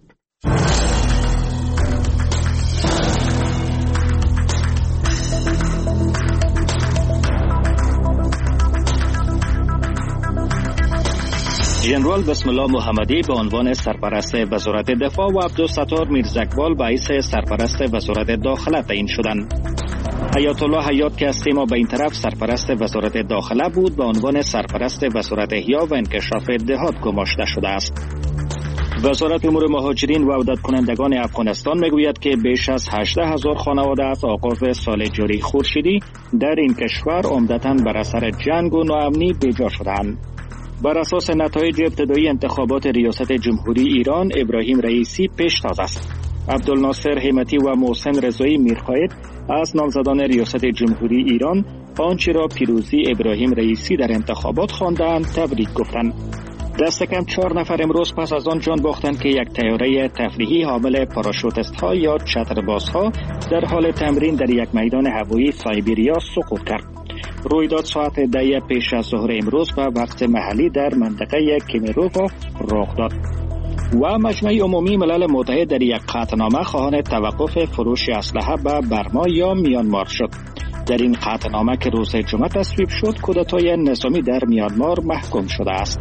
ژنرال بسم الله محمدی به عنوان سرپرست وزارت دفاع و عبدالستار میرزاقبال به حیث سرپرست وزارت داخله تعیین شدند. حیات الله حیات که از سیما به این طرف سرپرست وزارت داخله بود به عنوان سرپرست وزارت احیا و انکشاف دهات گماشته شده است. وزارت امور مهاجرین و عودت کنندگان افغانستان میگوید که بیش از 18,000 خانواده از آغاز سال جاری خورشیدی در این کشور عمدتاً بر اثر جنگ و ناامنی بیجا شدند. بر اساس نتایج ابتدایی انتخابات ریاست جمهوری ایران، ابراهیم رئیسی پیشتاز است. عبدالناصر همتی و محسن رضایی میرخواهید از نامزدان ریاست جمهوری ایران آنچه را پیروزی ابراهیم رئیسی در انتخابات خواندند تبریک گفتند. دست کم 4 نفر امروز پس از آن جان باختند که یک طیاره تفریحی حامل پاراشوتیست ها یا چترباز ها در حال تمرین در یک میدان هوایی سایبریا سقوط کرد. رویداد ساعت 10 پیش از ظهر امروز به وقت محلی در منطقه کمیرووا رخ داد. و مجمع عمومی ملل متحد در یک قطعنامه خواهان توقف فروش اسلحه به برما یا میانمار شد. در این قطعنامه که روز جمعه تصویب شد، کودتای نظامی در میانمار محکوم شده است.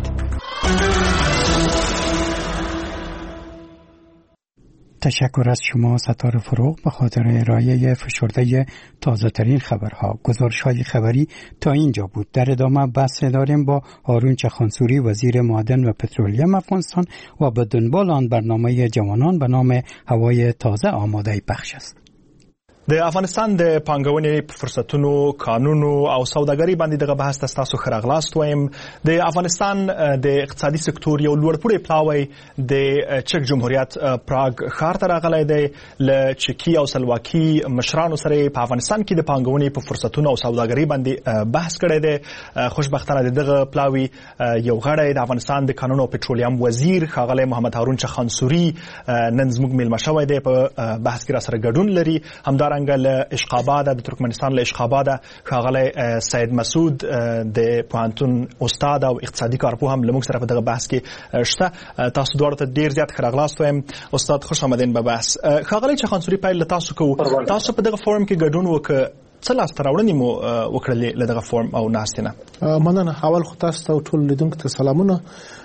تشکر از شما ستاره فروغ به خاطر ارائه فشرده تازه ترین خبرها. گزارش های خبری تا اینجا بود. در ادامه بحث داریم با هارون چخانسوری وزیر معدن و پترولیم افغانستان و به دنبال آن برنامه جوانان به نام هوای تازه آماده پخش است. د افغانستان د پانګونې فرصتونو قانونو او سوداګرۍ باندې دغه بحث تاسو خراغلاست وایم. د افغانستان د اقتصادي سکتور یو لوړپوړی پلاوی د چک جمهوریت پراګ ښار ته راغلی دی. له چکی او سلواکي مشرانو سره په افغانستان کې د پانګونې په فرصتونو او سوداګرۍ باندې بحث کړی دی. خوشبختانه دغه پلاوی یو غړی د افغانستان د قانون او پټرولیم وزیر ښاغلی محمد هارون چخانسوري نن زموږ میلمه شوی دی، په بحث کې را سره ګډون لري. همدارنګه له اشقاباده د ترکمنستان له اشقاباده ښاغلی سید مسعود د پوهنتون استاد او اقتصادي کارپوه هم له موږ سره په دغه بحث کې شته. تاسو دواړو ته ډېر زیات ښه راغلاست وایم. استاد خوش آمدین به بحث. ښاغلی چخانسوري پیل له تاسو کوو. تاسو په دغه فورم کې ګډون وکړ، څه لاسته راوړنې مو وکړلې له دغه فورم او ناستې نه؟ مننه. اول خو تاسو ته او ټولو لیدونکو ته سلامونه.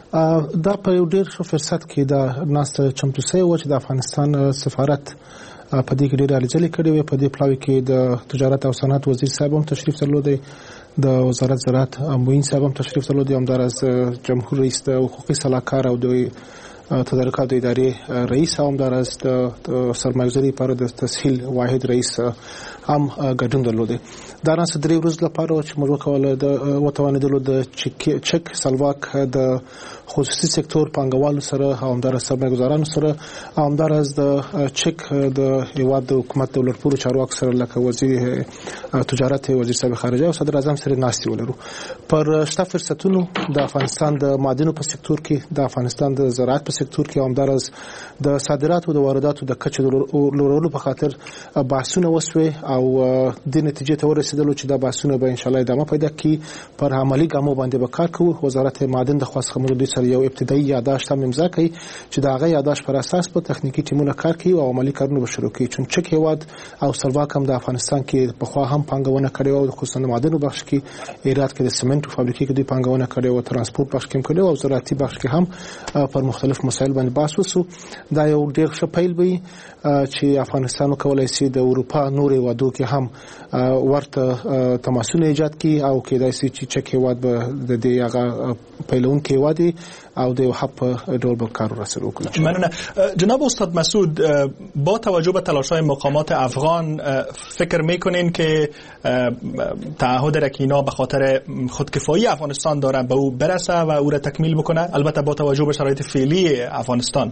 دا په یو ډېر ښه فرصت کې دا ناسته چمتو سوې وه چې د افغانستان سفارت په دې کې ډېرې هلې ځلې کړې وې. په دې پلاوي کې د تجارت او صنعت وزیر صاحب هم تشریف درلودی، د وزارت زراعت معین صاحب هم تشریف درلودی، همداراز جمهور رئیس د حقوقي سلاکار او د تدارکات ادارې رئیس، همداراز د سرمایه‌گذاري لپاره د تسهیل واحد رئیس هم ګډون درلودی. دا ناسته 3 ورځې لپاره چې موږ وکوله د وتوانېدلو د چک سلواک د خصوصي سکتور پانګوالو سره، همداراز سرمایه‌گذارانو سره، همداراز د چک د هیواد د حکومت د لوړپوړو چارواکو سره لکه وزیر تجارت، وزیر صاحب خارجه او صدر اعظم سره ناستې ولرو. پر شته فرصتونو د افغانستان د معدنو په سکتور کې، د افغانستان د زراعت په سکتور کې، همداراز د صادراتو د وارداتو د کچې لوړولو په خاطر بحثونه وسوي او د نتیجې ته ورسېدلو چې دا بحثونه به ان شاء الله ادامه پیدا کړي. پر عملی ګامو باندې به کار کوو. وزارت معدن د خاص خمرو سره یو ابتدایي یادداشت هم امضا کړي چې دا غي یادداشت پر اساس په تخنیکی ټیمونه کار کوي او عملی کارونه به شروع کړي. چون چک هیواد او سلواک هم د افغانستان کې په خوا هم پانګونه کړې او خصوصا د معدنو بخش کې ایراد کې د سمنټو فابریکې کې د پانګونه کړې او ترانسپورت بخش کې کړې او زراعتي بخش کې هم پر مختلف مسایل باندې بحث وسو. دا یو ډېر ښه پیل وي چې افغانستان کولای شي د اروپا نورې وادو او کې هم ورته تماسونه ایجاد کی او کېدای شي چې چک هیواد به د دې هغه پیلون کې وادي او د حق ډول به کار رسول وکړي. مننه. جناب استاد مسعود، با توجه به تلاش‌های مقامات افغان فکر میکنین که تعهد رکینا به خاطر خودکفایی افغانستان داره به او برسه و او را تکمیل بکنه، البته با توجه به شرایط فعلی افغانستان؟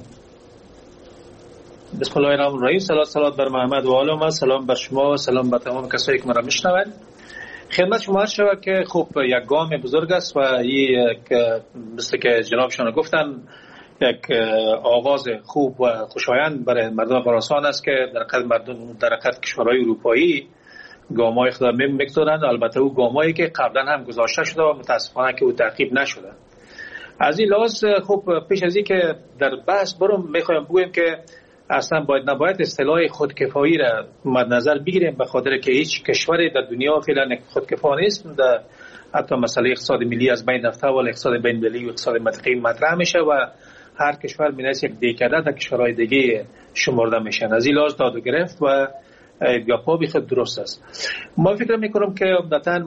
بسم الله الرحمن الرحیم. صلوات بر محمد و آل محمد. سلام بر شما و سلام بر تمام کسایی که مرا میشنوند. خدمت شما عرض شود که خب یک گام بزرگ است و یک مثل که جنابشان گفتن یک آغاز خوب و خوشایند برای مردم خراسان است که در حقیقت کشورهای اروپایی گام‌های خود میگذارند. البته او گام‌هایی که قبلا هم گذاشته شده و متاسفانه که او تعقیب نشده. از این لحاظ خب پیش از این که در بحث برم میخوایم بگویم که اصلا نباید اصطلاح خودکفایی را مد نظر بگیریم، به خاطر که هیچ کشوری در دنیا فعلا خودکفا نیست. در حتی مسئله اقتصاد ملی از بین رفته و اقتصاد بین المللی و اقتصاد منطقه‌ای مطرح میشه و هر کشور می‌نویسه یک دهکده در کشورهای دیگه شمرده میشن. از این لحاظ داد و گرفت و گپا بی خود درست است. ما فکر میکنم که عمدتاً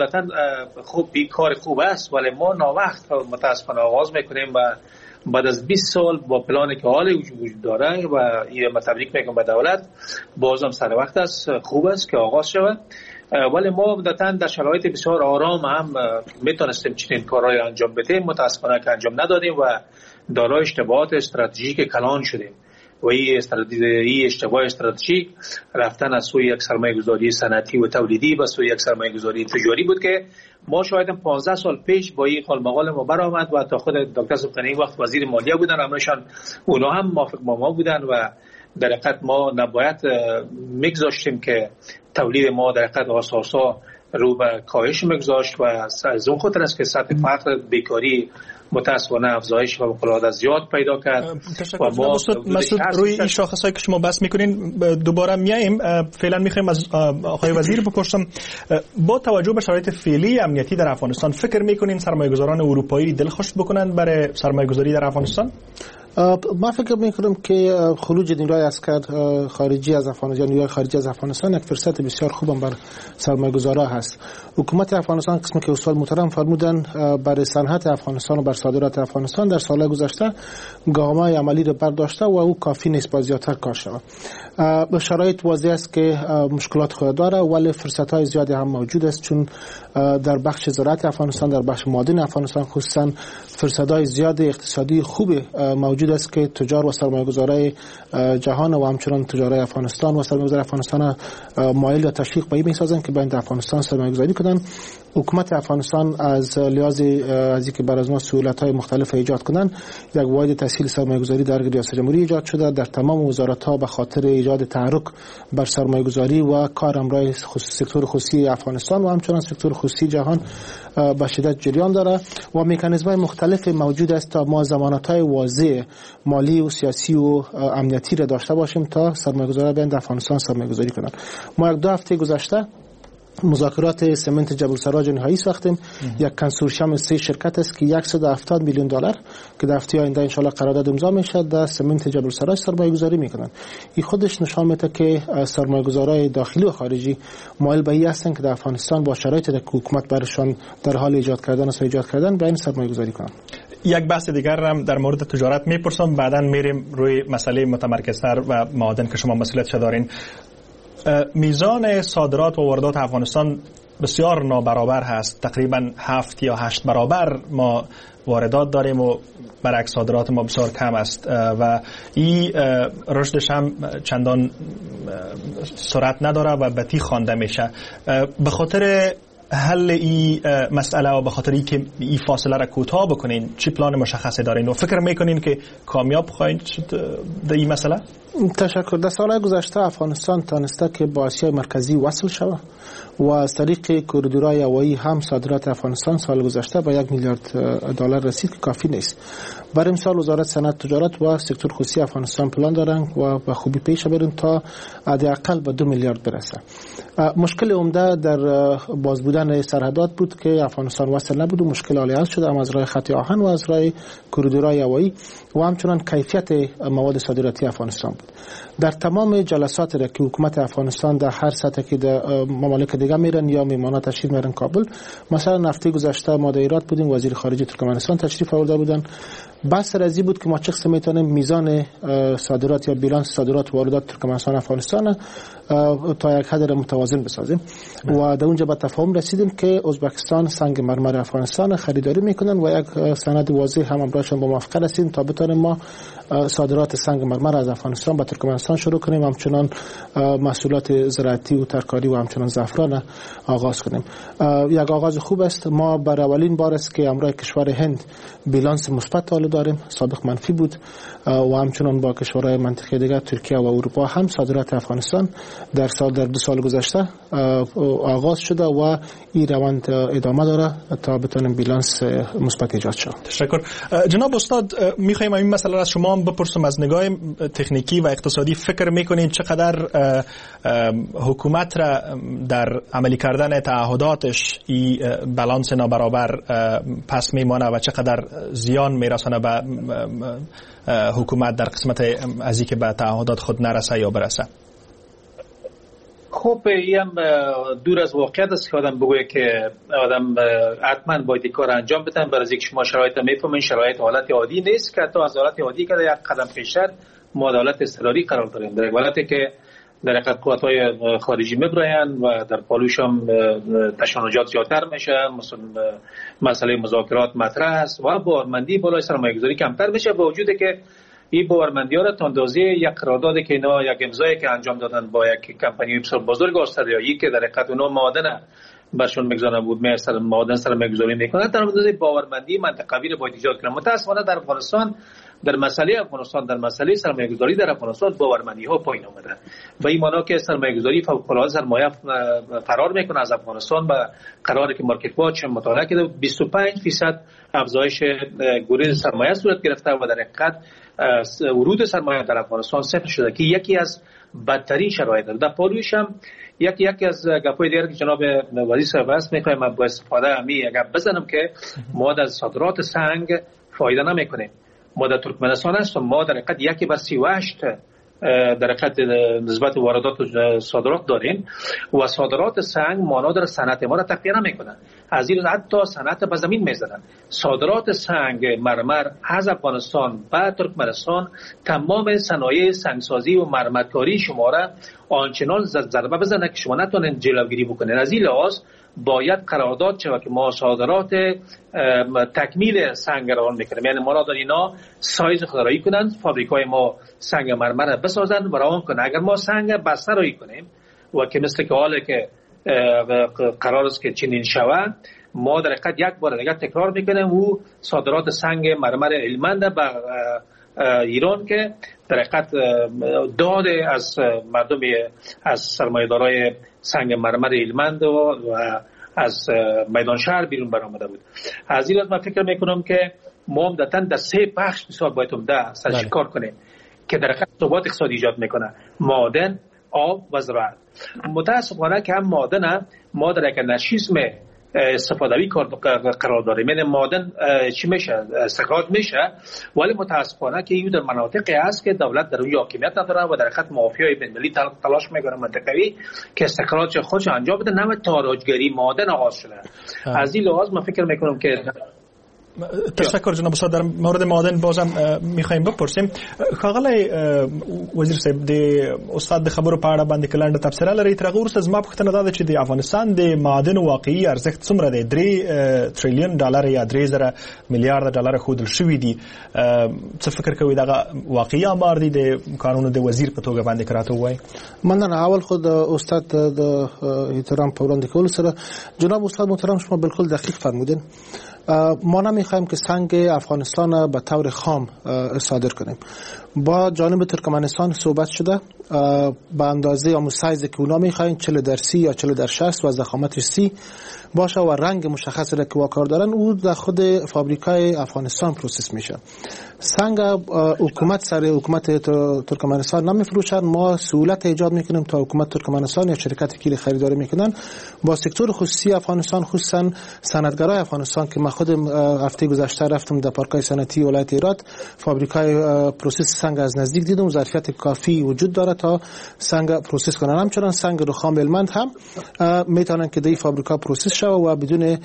خوب کار خوب است، ولی ما ناوقت متاسفانه آغاز میکنیم و بعد از 20 سال با پلانی که حال وجود داره و این تبریک میگم به دولت، بازم سر وقت است، خوب است که آغاز شود. ولی ما عمدتاً در شرایط بسیار آرام هم میتونستیم چنین کارهای انجام بدیم، متاسفانه که انجام ندادیم و دارای اشتباهات استراتژیک کلان شدیم و این اشتباه استراتژیک رفتن از سوی یک سرمایه‌گذاری صنعتی و تولیدی به سوی یک سرمایه‌گذاری تجاری بود که ما شاید 15 سال پیش با این قالمقال ما برآمد و تا خود دکتر سبحانی وقت وزیر مالیه بودن، امرشان اونا هم موافق با ما بودن و در حقیقت ما نباید میگذاشتیم که تولید ما در حقیقت اساسا رو به کاهش میگذاشت و از اون خاطر است که سطح فقر، بیکاری متاسفانه افزایش و فوق‌العاده زیاد پیدا کرد. و ما مسعود روی این شاخصایی که شما بحث میکنین دوباره میایم. فعلا میخوایم از آقای وزیر بپرسم، با توجه به شرایط فعلی امنیتی در افغانستان فکر میکنین سرمایه‌گذاران اروپایی دلخوش بکنند برای سرمایه‌گذاری در افغانستان؟ ما فکر میکنم که خروج نیروهای عسکر خارجی از افغانستان، نیروهای خارجی از افغانستان یک فرصت بسیار خوب بر سرمایه‌گذارا هست. حکومت افغانستان قسمی که استاد محترم فرمودن برای صنعت افغانستان و بر صادرات افغانستان در سال‌های گذشته گام‌های عملی را برداشته و او کافی نیست، باید زیادتر کار شود. به شرایط واضح است که مشکلات خود داره، ولی فرصت‌های زیادی هم موجود است، چون در بخش زراعت افغانستان، در بخش معادن افغانستان خصوصا فرصت‌های زیاد اقتصادی خوب موجود است که تجار و سرمایه‌گذارای جهان و همچنان تجارای افغانستان و سرمایه‌گذار افغانستان مایل و تشویق به این می‌سازند که به افغانستان سرمایه‌گذاری کنند. حکومت افغانستان از لحاظ از اینکه بر از ما سهولت‌های مختلف ایجاد کنند، یک واحد تسهیل سرمایه‌گذاری در ریاست جمهوری ایجاد شده. در تمام وزارت‌ها به خاطر ایجاد تحرک بر سرمایه‌گذاری و کار همراه سکتور خصوصی افغانستان و همچنان سکتور خصوصی جهان به شدت جریان داره و مکانیزم‌های مختلف موجود است تا ما ضمانت‌های واضح مالی و سیاسی و امنیتی را داشته باشیم تا سرمایه‌گذاران به افغانستان سرمایه‌گذاری کنند. ما 1-2 هفته گذشته مذاکرات سمنت جبل سراج نهایی ساختیم. یک کنسورشیوم 3 شرکت است که 170 میلیون دلار که در هفته آینده ان شاء الله قرارداد امضا میشه در سمنت جبل سراج سرمایه‌گذاری میکنن. این خودش نشان میده که سرمایه‌گذارای داخلی و خارجی مایل به این هستند که در افغانستان با شرایطی که حکومت برشان در حال ایجاد کردن به این سرمایه‌گذاری کنند. یک بحث دیگر هم در مورد تجارت میپرسم، بعداً میریم روی مسئله متمرکزتر و معادن که شما مسئولیتش دارین. میزان صادرات و واردات افغانستان بسیار نابرابر هست، تقریبا 7 یا 8 برابر ما واردات داریم و برعکس صادرات ما بسیار کم است و این رشدش هم چندان سرعت نداره و بطیء خوانده میشه. به خاطر حل این مسئله و به خاطر اینکه این فاصله را کوتاه بکنین چه پلان مشخصی دارین و فکر میکنین که کامیاب خواهید شد در این مسئله؟ تشکر. در سالهای گذشته افغانستان تانسته که با آسیای مرکزی وصل شود و از طریق کوریدورهای هوایی هم صادرات افغانستان سال گذشته به 1 میلیارد دلار رسید که کافی نیست. برای مثال وزارت صنعت تجارت و سکتور خصوصی افغانستان پلان دارند و به خوبی پیش برن تا حداقل به 2 میلیارد برسه. مشکل عمده در باز بودن سرحدات بود که افغانستان وصل نبود و مشکل حل شد، هم از راه خط آهن و از راه کوریدورهای هوایی و همچنان کیفیت مواد صادراتی افغانستان بود. در تمام جلسات را که حکومت افغانستان در هر سطح که در ممالک دیگه میرن یا میمانا تشریف میرن کابل، مثلا هفته گذشته ما در ایران بودیم، وزیر خارجه ترکمنستان تشریف آورده بودن. بحث رازی بود که ما چه قسم میتونیم میزان صادرات یا بیلانس صادرات و واردات ترکمنستان افغانستان تا یک حد متوازن بسازیم و در اونجا به تفاهم رسیدیم که ازبکستان سنگ مرمر افغانستان خریداری میکنن و یک سند واضح هم همراهشون با موافقه رسیدیم تا بتونیم ما صادرات سنگ مرمر از افغانستان به ترکمنستان شروع کنیم، همچنان محصولات زراعتی و ترکاری و همچنان زعفران آغاز کنیم. یک آغاز خوب است. ما برای اولین بار است که همراه کشور هند بیلانس مثبت حالا داریم، سابق منفی بود و همچنان با کشورهای منطقه دیگر ترکیه و اروپا هم صادرات افغانستان در 2 سال گذشته آغاز شده و این روند ادامه داره تا بتونیم بیلانس مثبت ایجاد شود. تشکر. جناب استاد، میخوایم این مسئله را از شما بپرسم. از نگاه تکنیکی و اقتصادی فکر میکنید چقدر حکومت را در عملی کردن تعهداتش این بالانس نابرابر پس میمانه و چقدر زیان میرسانه به حکومت در قسمت از اینکه به تعهدات خود نرسه یا برسه؟ خب این دور از واقعیت است که آدم بگویه که آدم حتما باید این کار انجام بدن، برای اینکه شما شرایط میفهمین شرایط حالت عادی نیست که حتی از حالت عادی که یک قدم پیشتر ما در حالت اضطراری قرار داریم، در حالتی که در حقیقت قوت‌های خارجی میبرایند و در پالوش هم تشنجات زیادتر میشه، مثلا مسئله مذاکرات مطرح است و بارمندی بالای سرمایه‌گذاری کمتر میشه، با وجودی که این بارمندی‌ها را تا اندازه یک قراردادی که اینا یک امضایی که انجام دادن با یک کمپانی بسیار بزرگ استرالیایی که در حقیقت اونها معادن برشون میگذارن بود میسر معادن سرمایه‌گذاری میکنن، در اندازه باورمندی منطقوی را باید ایجاد کنن. متأسفانه در افغانستان در مسئله سرمایه‌گذاری در افغانستان باورمندی‌ها پایین آمده و این معنی که سرمایه‌گذاری فوق‌العاده سرمایه فرار میکنه از افغانستان و قراره که مارکت واچ مطالعه کرده 25% افزایش گریز سرمایه صورت گرفته و در حقیقت ورود سرمایه در افغانستان صفر شده که یکی از بدترین شرایط در پالوش هم یکی از گپ‌های دیگر که جناب وزیر صاحب است می‌خوایم با استفاده امی گپ بزنم که ما از صادرات سنگ فایده نمی‌کنیم. ما در ترکمنستان هستیم، ما در حقیقت 1/38 در حقیقت نسبت واردات و صادرات داریم و صادرات سنگ مانا در صنعت ما را تقویه نمی‌کنن، از این حتی صنعت به زمین می‌زنن. صادرات سنگ مرمر از افغانستان به ترکمنستان تمام صنایع سنگسازی و مرمرکاری شما را آنچنان ضربه بزنه که شما نتونین جلوگیری بکنین. از این لحاظ باید قرارداد شود که ما صادرات تکمیل سنگ را میکنیم، یعنی ما را در اینا سایز خودرایی کنند، فابریکای ما سنگ مرمر بسازند و روان کنند. اگر ما سنگ بسته رایی کنیم و که مثل که حاله که قرار است که چنین شود، ما در حقیقت یک بار دیگر تکرار میکنیم و صادرات سنگ مرمر هلمند به ایران که در حقیقت داد از مردم از سرمایه‌دارای سنگ مرمر هلمند و از میدان شهر بیرون برآمده بود. از این لحاظ من فکر میکنم که ما عمدتاً در 3 بخش بسیار باید عمده سرشکار کنیم که در حقیقت ثبات اقتصادی ایجاد میکنه: معادن، آب و زراعت. متاسفانه که هم معادن ما در یک نشیسم استفاده‌ای قرار داریم، یعنی معادن چی میشه؟ استخراج میشه، ولی متاسفانه که این در مناطقی هست که دولت در اون حاکمیت نداره و در حقیقت مافیای بین‌المللی تلاش میکنه منطقوی که استخراج خودش انجام بده، نه تاراجگری معادن آغاز شده. از این لحاظ من فکر میکنم که تشکر جناب استاد. در مورد معادن بازم میخوایم بپرسیم. ښاغلی وزیر صاحب، د استاد د خبرو په اړه باندې کلنډه تبصره لري. تر هغه وروسته زما پوښتنه دا ده چې د افغانستان د معادنو واقعي ارزښت څومره دی؟ 3 تریلیون ډالر یا 3,000 میلیارډ ډالر ښودل شوي دي. څه فکر کوئ دغه واقعي آمار دی د کانونو د وزیر په توګه باندې که راته ووایي؟ مننه. اول خود استاد د احترام په وړاندې کولو سره، جناب استاد محترم شما بالکل دقیق فرمودین. ما نمیخوایم میخوایم که سنگ افغانستان به طور خام صادر کنیم. با جانب ترکمنستان صحبت شده به اندازه یا سایزی که اونا میخواین 40x30 یا 40x60 و ضخامتش 30 باشه و رنگ مشخصی را که واکار دارن او در خود فابریکای افغانستان پروسس میشه. سنگ حکومت سر حکومت ترکمنستان نمیفروشن، ما سهولت ایجاد میکنیم تا حکومت ترکمنستان یا شرکتی که خریداری میکنن با سکتور خصوصی افغانستان، خصوصا صنعتگرای افغانستان که من خودم هفته گذشته رفتم در پارکای صنعتی ولایت هرات، فابریکای پروسس سنگ از نزدیک دیدم، ظرفیت کافی وجود داره تا سنگ پروسس کنن. همچنان سنگ رخام هلمند هم میتونن که در فابریکا پروسس شوه و بدون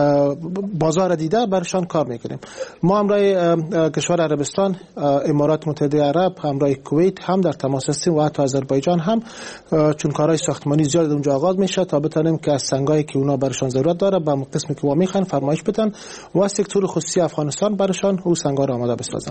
بازار دیده برشان کار میکنیم. ما همراه کشور عربستان، امارات متحده عرب، همراه کویت هم در تماس هستیم و حتی آذربایجان هم، چون کارهای ساختمانی زیاد اونجا آغاز میشه تا بتونیم که از سنگایی که اونا برشان ضرورت داره به قسمی که وا میخوان فرمایش بدن و سکتور خصوصی افغانستان برشان او سنگا را آماده بسازن.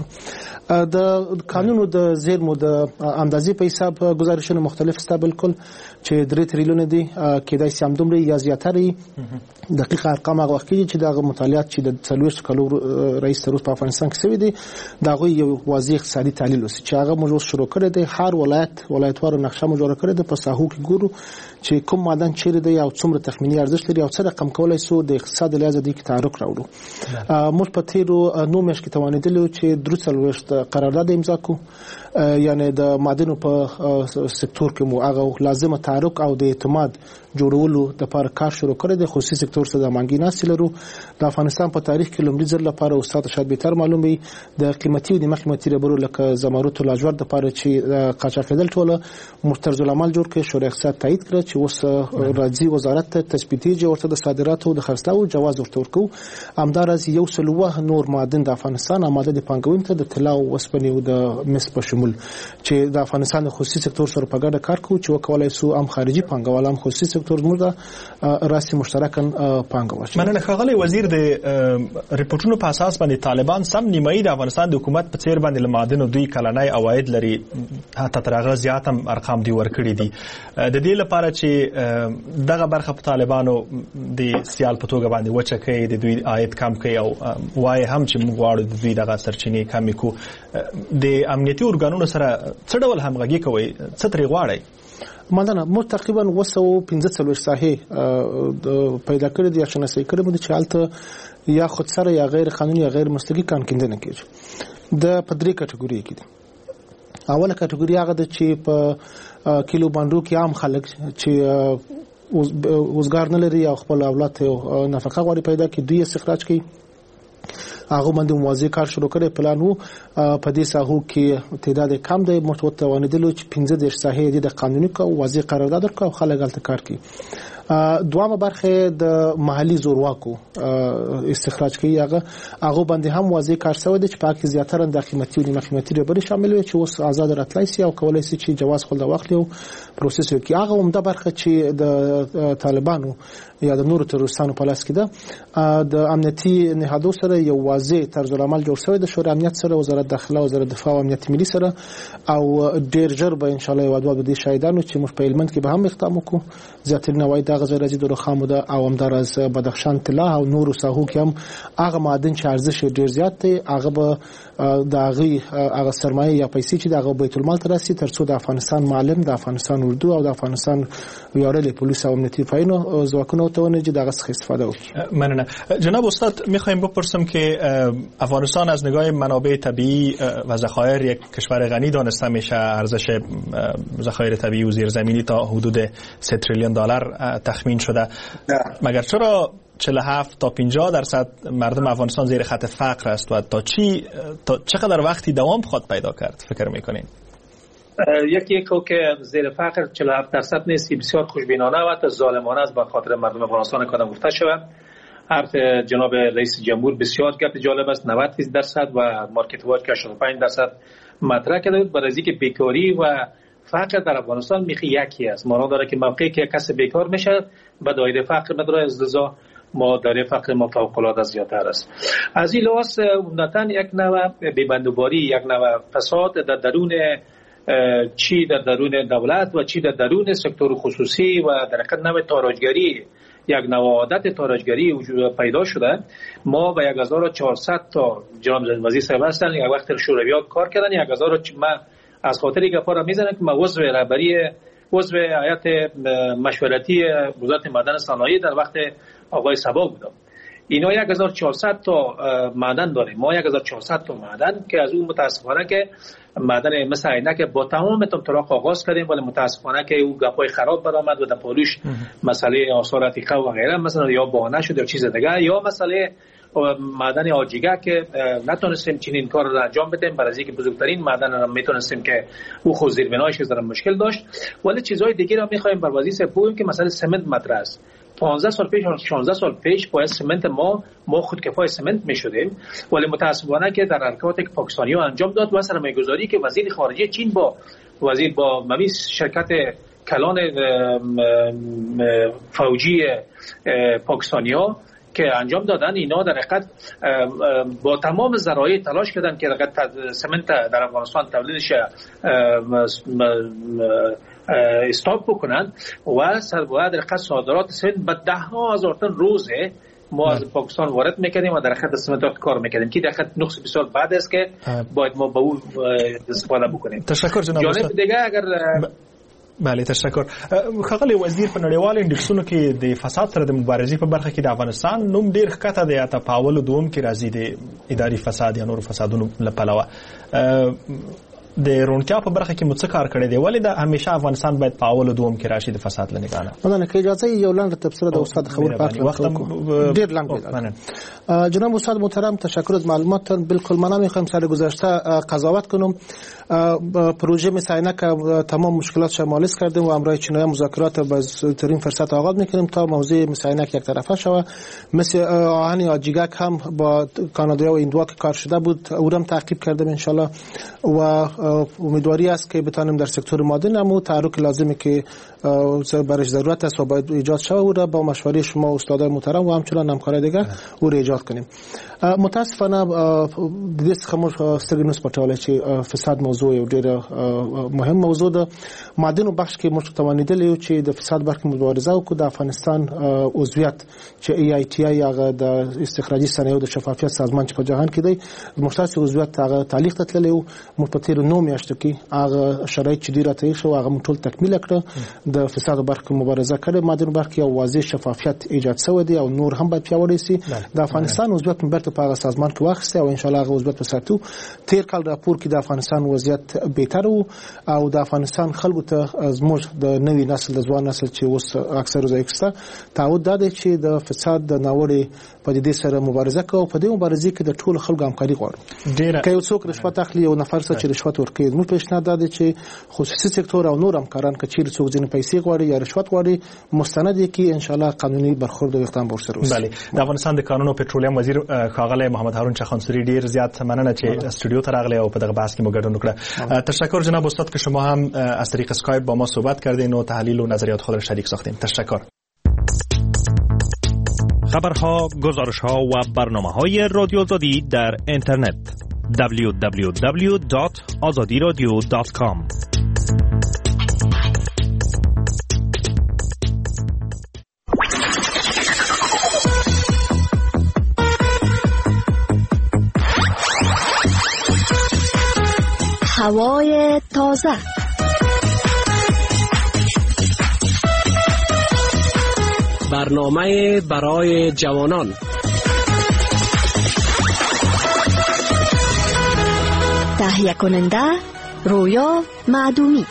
د قانون و د زیرمو د اندازې په حساب گزارشونه مختلف سته بالکل چې 3 تریلیون دي کېدای سي همدومره یا زیاتره دقیق ارقام هغه وخت چې دغه مطالعات چې د 40 کلو رئیس روس په افغانستان کې سوي دي دغه یو واضح اقتصادي تحلیل وسی چې هغه موږ شروع کړی دی. هر ولایتوارو نقشه موږ جوړ کړی ده په ساحو کې ګورو چې کوم معدن چیرې دی او څومره تخمینی ارزښت لري او څه رقم کولای سو د اقتصاد لحاظ دی کې تحرک راوړو. موږ په تیرو 9 میاشتو کې توانیدلو چې 43 قرارداد امضا کو، یعنی د معدنو په سکتور کې مو هغه لازمه تحرک او د اعتماد جوړولو د لپاره کار شروع کړی دی. خصوصي سکتور سره د مانګي ناسې لرو. د افغانستان په تاریخ کې لومړي ځل لپاره استاد شاید بهتر معلوم وي د قیمتي او د مخ قیمتي ربرو لکه زمرد او لاجورد لپاره چې قاچاق کېدل ټوله مرترز العمل جوړ کړي، شورای اقتصاد تایید کړ چې اوس راځي وزارت ته تثبیتي ورته د صادراتو د خرڅلاو جواز ورته ورکو. همدارس یو سلوه نور معدن د افغانستان آماده دي پانګونې ته د طلا او اوسپنې او د مس په شمول چې د افغانستان د خصوصي سکتور سره په ګډه کار کوو چې وکولای سو هم خارجي پانګوال هم خصوصي سکتور موږ راسي مشترکاً پانګه واچوي. مننه ښاغلی وزیر. د ریپورتونو په اساس باندې طالبان سم نیمایي د افغانستان د حکومت په څیر باندې لمادنو دوی کلنۍ عواید لري، حتی تر هغه زیات هم ارقام دی ورکړي دي. د دې لپاره چې دغه برخه په طالبانو د سیال په توګه باندې وچکې د دوی عاید کم کوي او وای هم چې موږ غواړو د دوی دغه سرچینې کم کو، د امنیتي ارګانونو سره څه ډول همغږي کوي، څه ترې غواړي؟ مننه. موږ تقریبا 245 ساحې پیدا کړې دي یا شناسي کړې دي چې هلته یا خود سره یا غیر قانوني یا غیر مسلکي کان کیندنه کیږي. د پدری کټګوري کې دي. اوله کټګوري هغه د چې په کیلو باندې کې عام خلک چې وزګار نه لري او خپل اولاد نفقه غواړي پیدا کړي، دوی استخراج کوي. هغه باندې موازی کار شروع کړي. پلان وو په دې ساحو کې تعداد کم دی، متوانیدلو چې 15 ساحې دي د قانوني کو واضح قرارداد ورکړي او خلک هلته کار کوي. دوامه برخه د محلي زورواکو استخراج کوي. هغه باندې هم واضح کار شوی دی چې پاکي زیاتره د قیمتي او نیمه قیمتي ربري شامل وي چې اوس آزاد راتلای شي او کولای شي چې جواز خپل د وخت یو پروسس وکړي. هغه عمده برخه چې د طالبانو یا د نورو تروریستانو په لاس کې ده د امنیتي نهادو سره یو واضح طرز العمل جوړ شوی د شورای امنیت سره، وزارت داخله، وزارت دفاع او امنیت ملي سره، او ډیر ژر به ان شاء الله وعده به دي شاهدانو چې موږ په هلمند کې به هم اقدام وکړو. زیاتره نوای د غزه راځي د رخامو ده او همدارس بدخشان طلا او نورو ساحو کې هم هغه معدن چې ارزښت ډیر زیات دی هغه به د هغه سرمایه یا پیسې چې د بیت المال ته راسي ترڅو د افغانستان معلم، د افغانستان اردو او د افغانستان ویاړلي پولیس او امنیتي فاینو ځواکونو ته ونجي دغه څخه استفاده وکړي. مننه. جناب استاد، میخوایم بپرسم که افغانستان از نگاه منابع طبیعی و ذخایر یک کشور غنی دانسته میشه. ارزش ذخایر طبیعی و زیرزمینی تا حدود 3 تریلیون دلار تخمین شده. مگر چرا 47 تا 50% مردم افغانستان زیر خط فقر است و تا چقدر وقتی دوام خواهد پیدا کرد فکر میکنین؟ یکی که زیر فقر 47% نیست، بسیار خوشبینانه و حتی ظالمانه است به خاطر مردم افغانستان که گفته شود. حرف جناب رئیس جمهور بسیار گپ جالب است. 90% و مارکت واچ که 85% مطرح کرده بود برای اینکه بیکاری و فقر در افغانستان میخی یکی است. معنی داره که موقعی که کسی بیکار میشه به دایره فقر مدرای ازدزا ما دایره فقر ما فوق العاده زیادتر است. از این لحاظ عمدتاً یک نوع بی‌بندوباری، یک نوع فساد در درون چی در درون دولت و چی در درون سکتور خصوصی و در حقیقت نوع تاراجگری یک نوع عادت تاراجگری پیدا شده. ما به 1400 تا جناب وزیر صاحب هستن یک وقت شوروی‌ها کار کردن. 1000 ما از خاطر گپا را میزنم که ما عضو هیئت مشورتی وزارت معدن صنایع در وقت آقای صبا بودم. اینا 1400 تا معدن داریم، ما 1400 تا معدن که از اون متاسفانه که معدن مثل عینک با تمام طرق آغاز کردیم، ولی متاسفانه که او گپای خراب برآمد و در پالوش مسئله آثار عتیقه و غیره مثلا یا بهانه شد یا چیز دیگه، یا مسئله معدن آجیگه که نتونستیم چنین کار را انجام بدیم، برای اینکه بزرگترین معدن را میتونستیم که او خود زیربنایش در مشکل داشت. ولی چیزهای دیگه را میخوایم بر وزیر صاحب بگوییم که مثلا سمنت مطرح است. 15 سال پیش 16 سال پیش باید سمنت ما خود کفای سمنت میشدیم، ولی متاسفانه که در حرکاتی که پاکستانی‌ها انجام داد و سرمایه‌گذاری که وزیر خارجه چین با شرکت کلان فوجی پاکستانی‌ها که انجام دادن، اینا در حقیقت با تمام ذرایع تلاش کردن که سمنت در افغانستان تولیدش استاپ بکنن و سرباید در حقیقت صادرات سمنت به 10,000 تن روزه ما از پاکستان وارد میکردیم و در حقیقت سمنت کار میکردیم که در حقیقت نقص بسیار بعد است که باید ما به اون استفاده بکنیم. تشکر جناب جانب دیگه اگر بله تشکر. ښاغلی وزیر، په نړیوالو انډکسونو کې د فساد سره د مبارزې په برخه کې د افغانستان نوم ډیر ښکته دی، اته په اولو دوم کې راځي د اداري فساد یا نورو فسادونو له پلوه. د رونکیا په برخه کې مو څه کار کړی دی؟ ولې د همیشه افغانستان باید په اولو دوم کې راشي د فساد له نگاه نه؟ مننه که اجازه یو لنډه تبصره د استاد خبر پاک ډیر لنډ. جناب استاد محترم تشکر از معلوماتتان. بالکل من نمیخوایم سال گذشته قضاوت کنم. پروژه مثل عینک تمام مشکلاتش مالس کردیم و امرای چینایی مذاکرات با بهترین فرصت آغاز میکنیم تا موضوع مثل عینک یک طرفه شوه. مثل آهن آجیگک هم با کانادا و ایندوا که کار شده بود او هم تعقیب کردیم انشالله و امیدواری است که بتانیم در سکتور معدن هم تحرک لازمی که برش ضرورت است و باید ایجاد شوه او را با مشوره شما استادای محترم و همچنان همکارای دیگه او را ایجاد کنیم. متاسفانه دست خموش استرگنوس پټولای چې فساد موضوع یو ډېر مهم موضوع ده. معدن بخش کې موږ توانیدل چې د فساد برخه مبارزه وکړو. د افغانستان عضویت چې AITI هغه د استخراجي صنایعو د شفافیت سازمان چې په جهان کې دی مختص عضویت هغه تعلیق ته تللی و. موږ په تیرو 9 میاشتو کې هغه شرایط چې ډېر ته شو هغه ټول تکمیل کړ. د فساد برخه مبارزه کړې معدن برخه یو واضح شفافیت ایجاد شوی دی او نور هم باید پیاوړی شي. د افغانستان عضویت برته په هغه سازمان کې واخیسته او ان شاء الله هغه عضویت وساتو. تیر کال راپور کې د افغانستان وضعیت بهتر وو او د افغانستان خلکو ته زموږ د نوی نسل د ځوان نسل چې اوس اکثر ځایکسته تعهد ده چې د فساد د ناوړي پدیدې سره مبارزه کوو. په دې مبارزه کې د ټولو خلکو همکاري غواړو. که یو څوک رشوت اخلي او نفر سره چې رشوت ورکوي موږ پیشنهاد ده چې خصوصي سکتور او نور همکاران که چیرې څوک ځینې پیسې غواړي یا رشوت غواړي مستند یې کې ان شاء الله قانوني برخورد او اقدام ورسره وشي. بله د افغانستان د کانونو پټرولیم وزیر ښاغلی محمد هارون چخانسوری ډیر زیات مننه چې استودیو ته راغلی او په دغه بحث کې مو ګډون وکړه. تشکر جناب استاد که شما هم از طریق اسکایپ با ما صحبت کردین و تحلیل و نظریات خود را شریک ساختین. تشکر. خبرها، گزارش‌ها و برنامه‌های رادیو آزادی در اینترنت www.azadiradio.com. هوای تازه، برنامه برای جوانان، تهیه کننده رویا معدومی.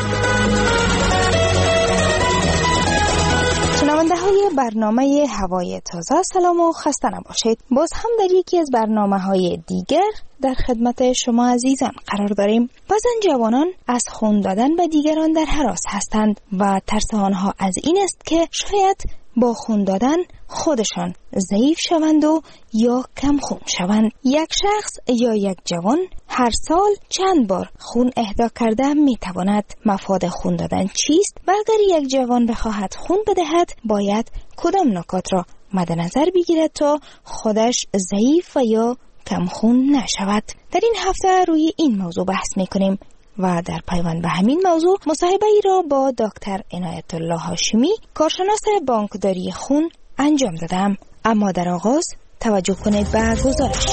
شنونده های برنامه هوای تازه سلام و خسته نباشید. باز هم در یکی از برنامه های دیگر در خدمت شما عزیزان قرار داریم. بعضن جوانان از خون دادن به دیگران در هراس هستند و ترس آنها از این است که شاید با خون دادن خودشان ضعیف شوند و یا کم خون شوند. یک شخص یا یک جوان هر سال چند بار خون اهدا کرده می تواند. مفاد خون دادن چیست و اگر یک جوان بخواهد خون بدهد باید کدام نکات را مد نظر بگیرد تا خودش ضعیف و یا کم خون نشود؟ در این هفته روی این موضوع بحث می کنیم. و در پیوند به همین موضوع مصاحبه ای را با دکتر عنایت الله هاشمی کارشناس بانکداری خون انجام دادم. اما در آغاز توجه کنید به گزارش.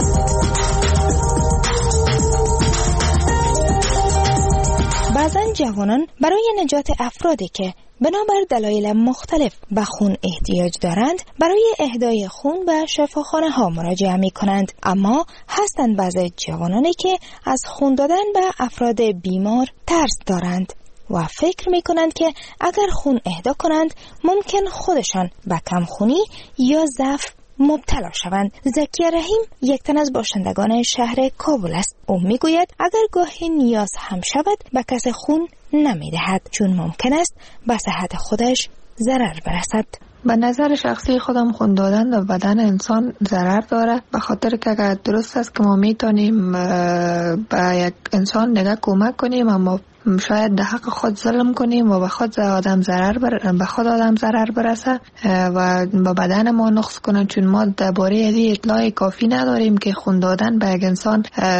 بعضا جوانان برای نجات افرادی که بنابر دلایل مختلف به خون احتیاج دارند برای اهدای خون به شفاخانه ها مراجعه می کنند. اما هستند بعضی جوانانی که از خون دادن به افراد بیمار ترس دارند و فکر می کنند که اگر خون اهدا کنند ممکن خودشان به کمخونی یا ضعف مبتلا شوند. زکیه رحیم یک تن از باشندگان شهر کابل است. او میگوید اگر گاهی نیاز هم شود به کس خون نمیدهد چون ممکن است به صحت خودش ضرر برسد. به نظر شخصی خودم خون دادن به بدن انسان ضرر داره، به خاطر که اگر درست است که ما میتونیم به یک انسان دیگه کمک کنیم اما شاید در حق خود ظلم کنیم و به خود آدم ضرر برسه و به بدن ما نقص کنه، چون ما درباره این اطلاع کافی نداریم که خون دادن به یک انسان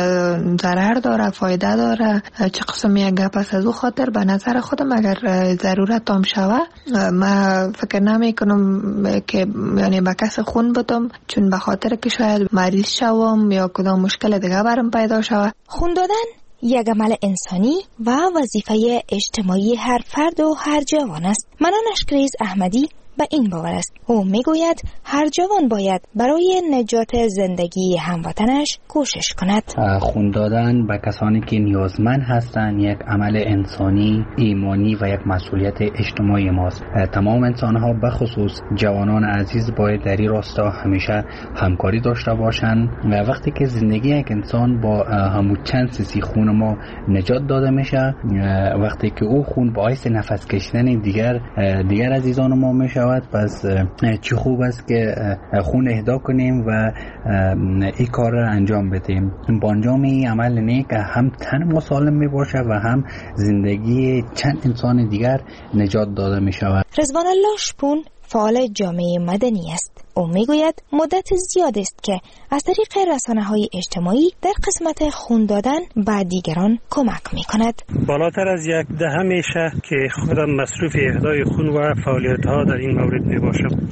ضرر داره فایده داره چه قسم یک گپ است. از او خاطر به نظر خودم اگر ضرورت هم شوه من فکر نمی کنم که یعنی به کس خون بدم، چون به خاطر که شاید مریض شوم یا کدام مشکل دیگه برام پیدا شوه. خون دادن یک عمل انسانی و وظیفه اجتماعی هر فرد و هر جوان است. منان اشکریز احمدی به این باور است. او میگوید هر جوان باید برای نجات زندگی هموطنش کوشش کند. خون دادن به کسانی که نیازمند هستند یک عمل انسانی، ایمانی و یک مسئولیت اجتماعی ماست. تمام انسان‌ها به خصوص جوانان عزیز باید در این راستا همیشه همکاری داشته باشند و وقتی که زندگی یک انسان با همون چند سیسی خون ما نجات داده میشه، وقتی که او خون باعث نفس کشیدن دیگر عزیزان ما میشه، پس چه خوب است که خون اهدا کنیم و این کار را انجام بدیم. با انجام این عمل نیک هم تن ما سالم می باشه و هم زندگی چند انسان دیگر نجات داده می شود. رضوان الله شپون فعال جامعه مدنی است. او میگوید مدت زیاد است که از طریق رسانه‌های اجتماعی در قسمت خون دادن به دیگران کمک می‌کند. بالاتر از یک دهه میشه که خودم مصروف اهدای خون و فعالیت‌ها در این مورد میباشم.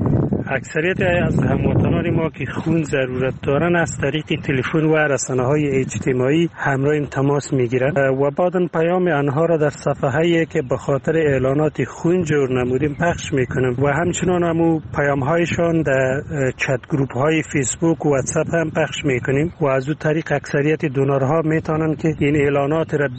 اکثریت از هموطنان ما که خون ضرورت دارن از طریق تلفن و رسانه‌های اجتماعی همراه تماس میگیرند و بعداً پیام آنها را در صفحه‌ای که به خاطر اعلانات خون جور نمودیم پخش میکنم و همچنان همو پیام‌هایشان در چت گروپ‌های فیسبوک و واتساپ هم پخش میکنیم و از اون طریق اکثریت دونرها میتونن که این اعلانات را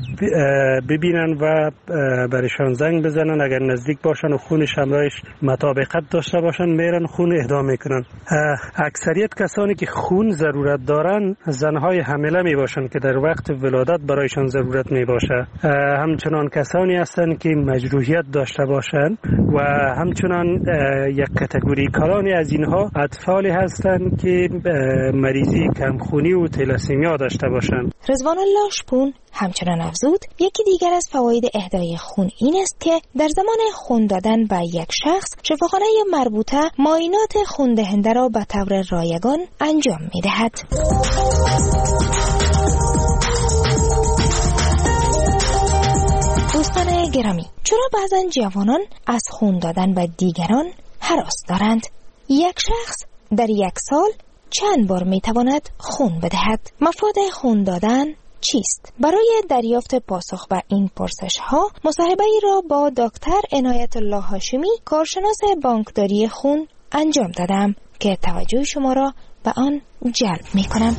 ببینن و برشان زنگ بزنن. اگر نزدیک باشن و خونش همراهش مطابقت داشته باشن میرن خون اهدا میکنن. اکثریت کسانی که خون ضرورت دارن زنهای حامله می باشن که در وقت ولادت برایشان ضرورت می باشه. همچنان کسانی هستند که مجروحیت داشته باشند و همچنان یک کاتگوری کلانی از اینها اطفالی هستند که مریضی کمخونی و تلاسیمیا داشته باشند. رضوان الله شپون همچنان افزود یکی دیگر از فواید اهدای خون این است که در زمان خون دادن به یک شخص شفاخانه مربوطه معاینات خون دهنده را به طور رایگان انجام می دهد. دوستان گرامی، چرا بعضا جوانان از خون دادن به دیگران هراس دارند؟ یک شخص در یک سال چند بار می تواند خون بدهد؟ مفاد خون دادن چیست؟ برای دریافت پاسخ به این پرسش ها مصاحبه ای را با دکتر عنایت الله هاشمی کارشناس بانکداری خون انجام دادم که توجه شما را به آن جلب می کنم.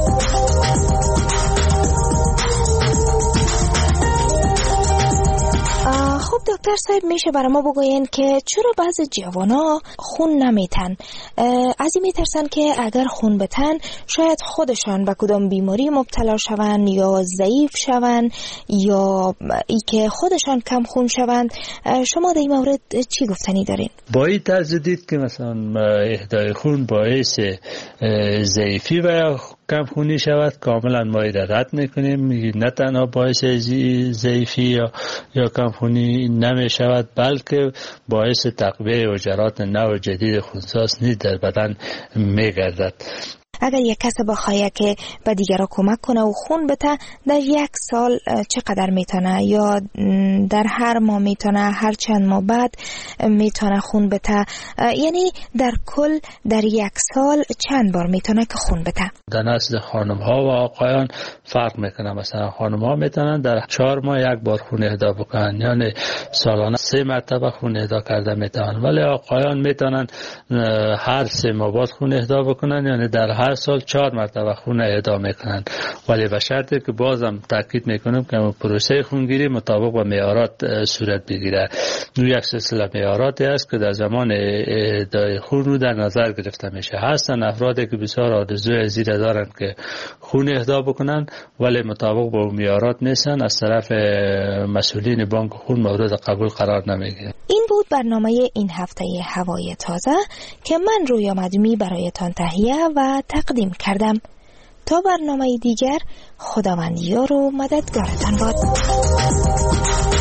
خب دکتر صاحب، میشه برای ما بگوین که چرا بعضی جوانا خون نمیتن؟ از این میترسن که اگر خون بتن شاید خودشان به کدام بیماری مبتلا شوند یا ضعیف شوند یا ای که خودشان کم خون شوند. شما در این مورد چی گفتنی دارین؟ با این طرز دید که مثلا اهدای خون باعث ضعیفی و کم خونی شود، کاملا ما رد میکنیم. نه تنها باعث ضعیفی یا کم خونی نمی شود بلکه باعث تقویه حجرات نو جدید خونساز نیز در بدن میگردد. اگر یک کس بخواه که به دیگران کمک کنه و خون بده در یک سال چقدر میتونه، یا در هر ماه میتونه، هر چند ماه بعد میتونه خون بده، یعنی در کل در یک سال چند بار میتونه که خون بده؟ در نسل خانم ها و آقایان فرق میکنه. مثلا خانم ها میتونن در 4 ماه یک بار خون اهدا بکنن، یعنی سالانه 3 مرتبه خون اهدا کرده میتونن، ولی آقایان میتونن هر 3 ماه بعد خون اهدا بکنن، یعنی در هر سال 4 مرتبه خون اهدا میکنن، ولی به شرطی که بازم تاکید میکنم که پروسه خونگیری مطابق با معیارات صورت بگیره. یک سلسله معیاراتی است که در زمان اهدای خون رو در نظر گرفته میشه. هستن افرادی که بسیار آرزوی زیاده دارن که خون اهدا بکنن ولی مطابق با معیارات نیستن، از طرف مسئولین بانک خون مورد قبول قرار نمیگیره. این بود برنامه این هفته هوای تازه که من رویا مدومی برایتان تهیه و تقدیم کردم. تا برنامه دیگر، خداوند یار و مددگارتان باد.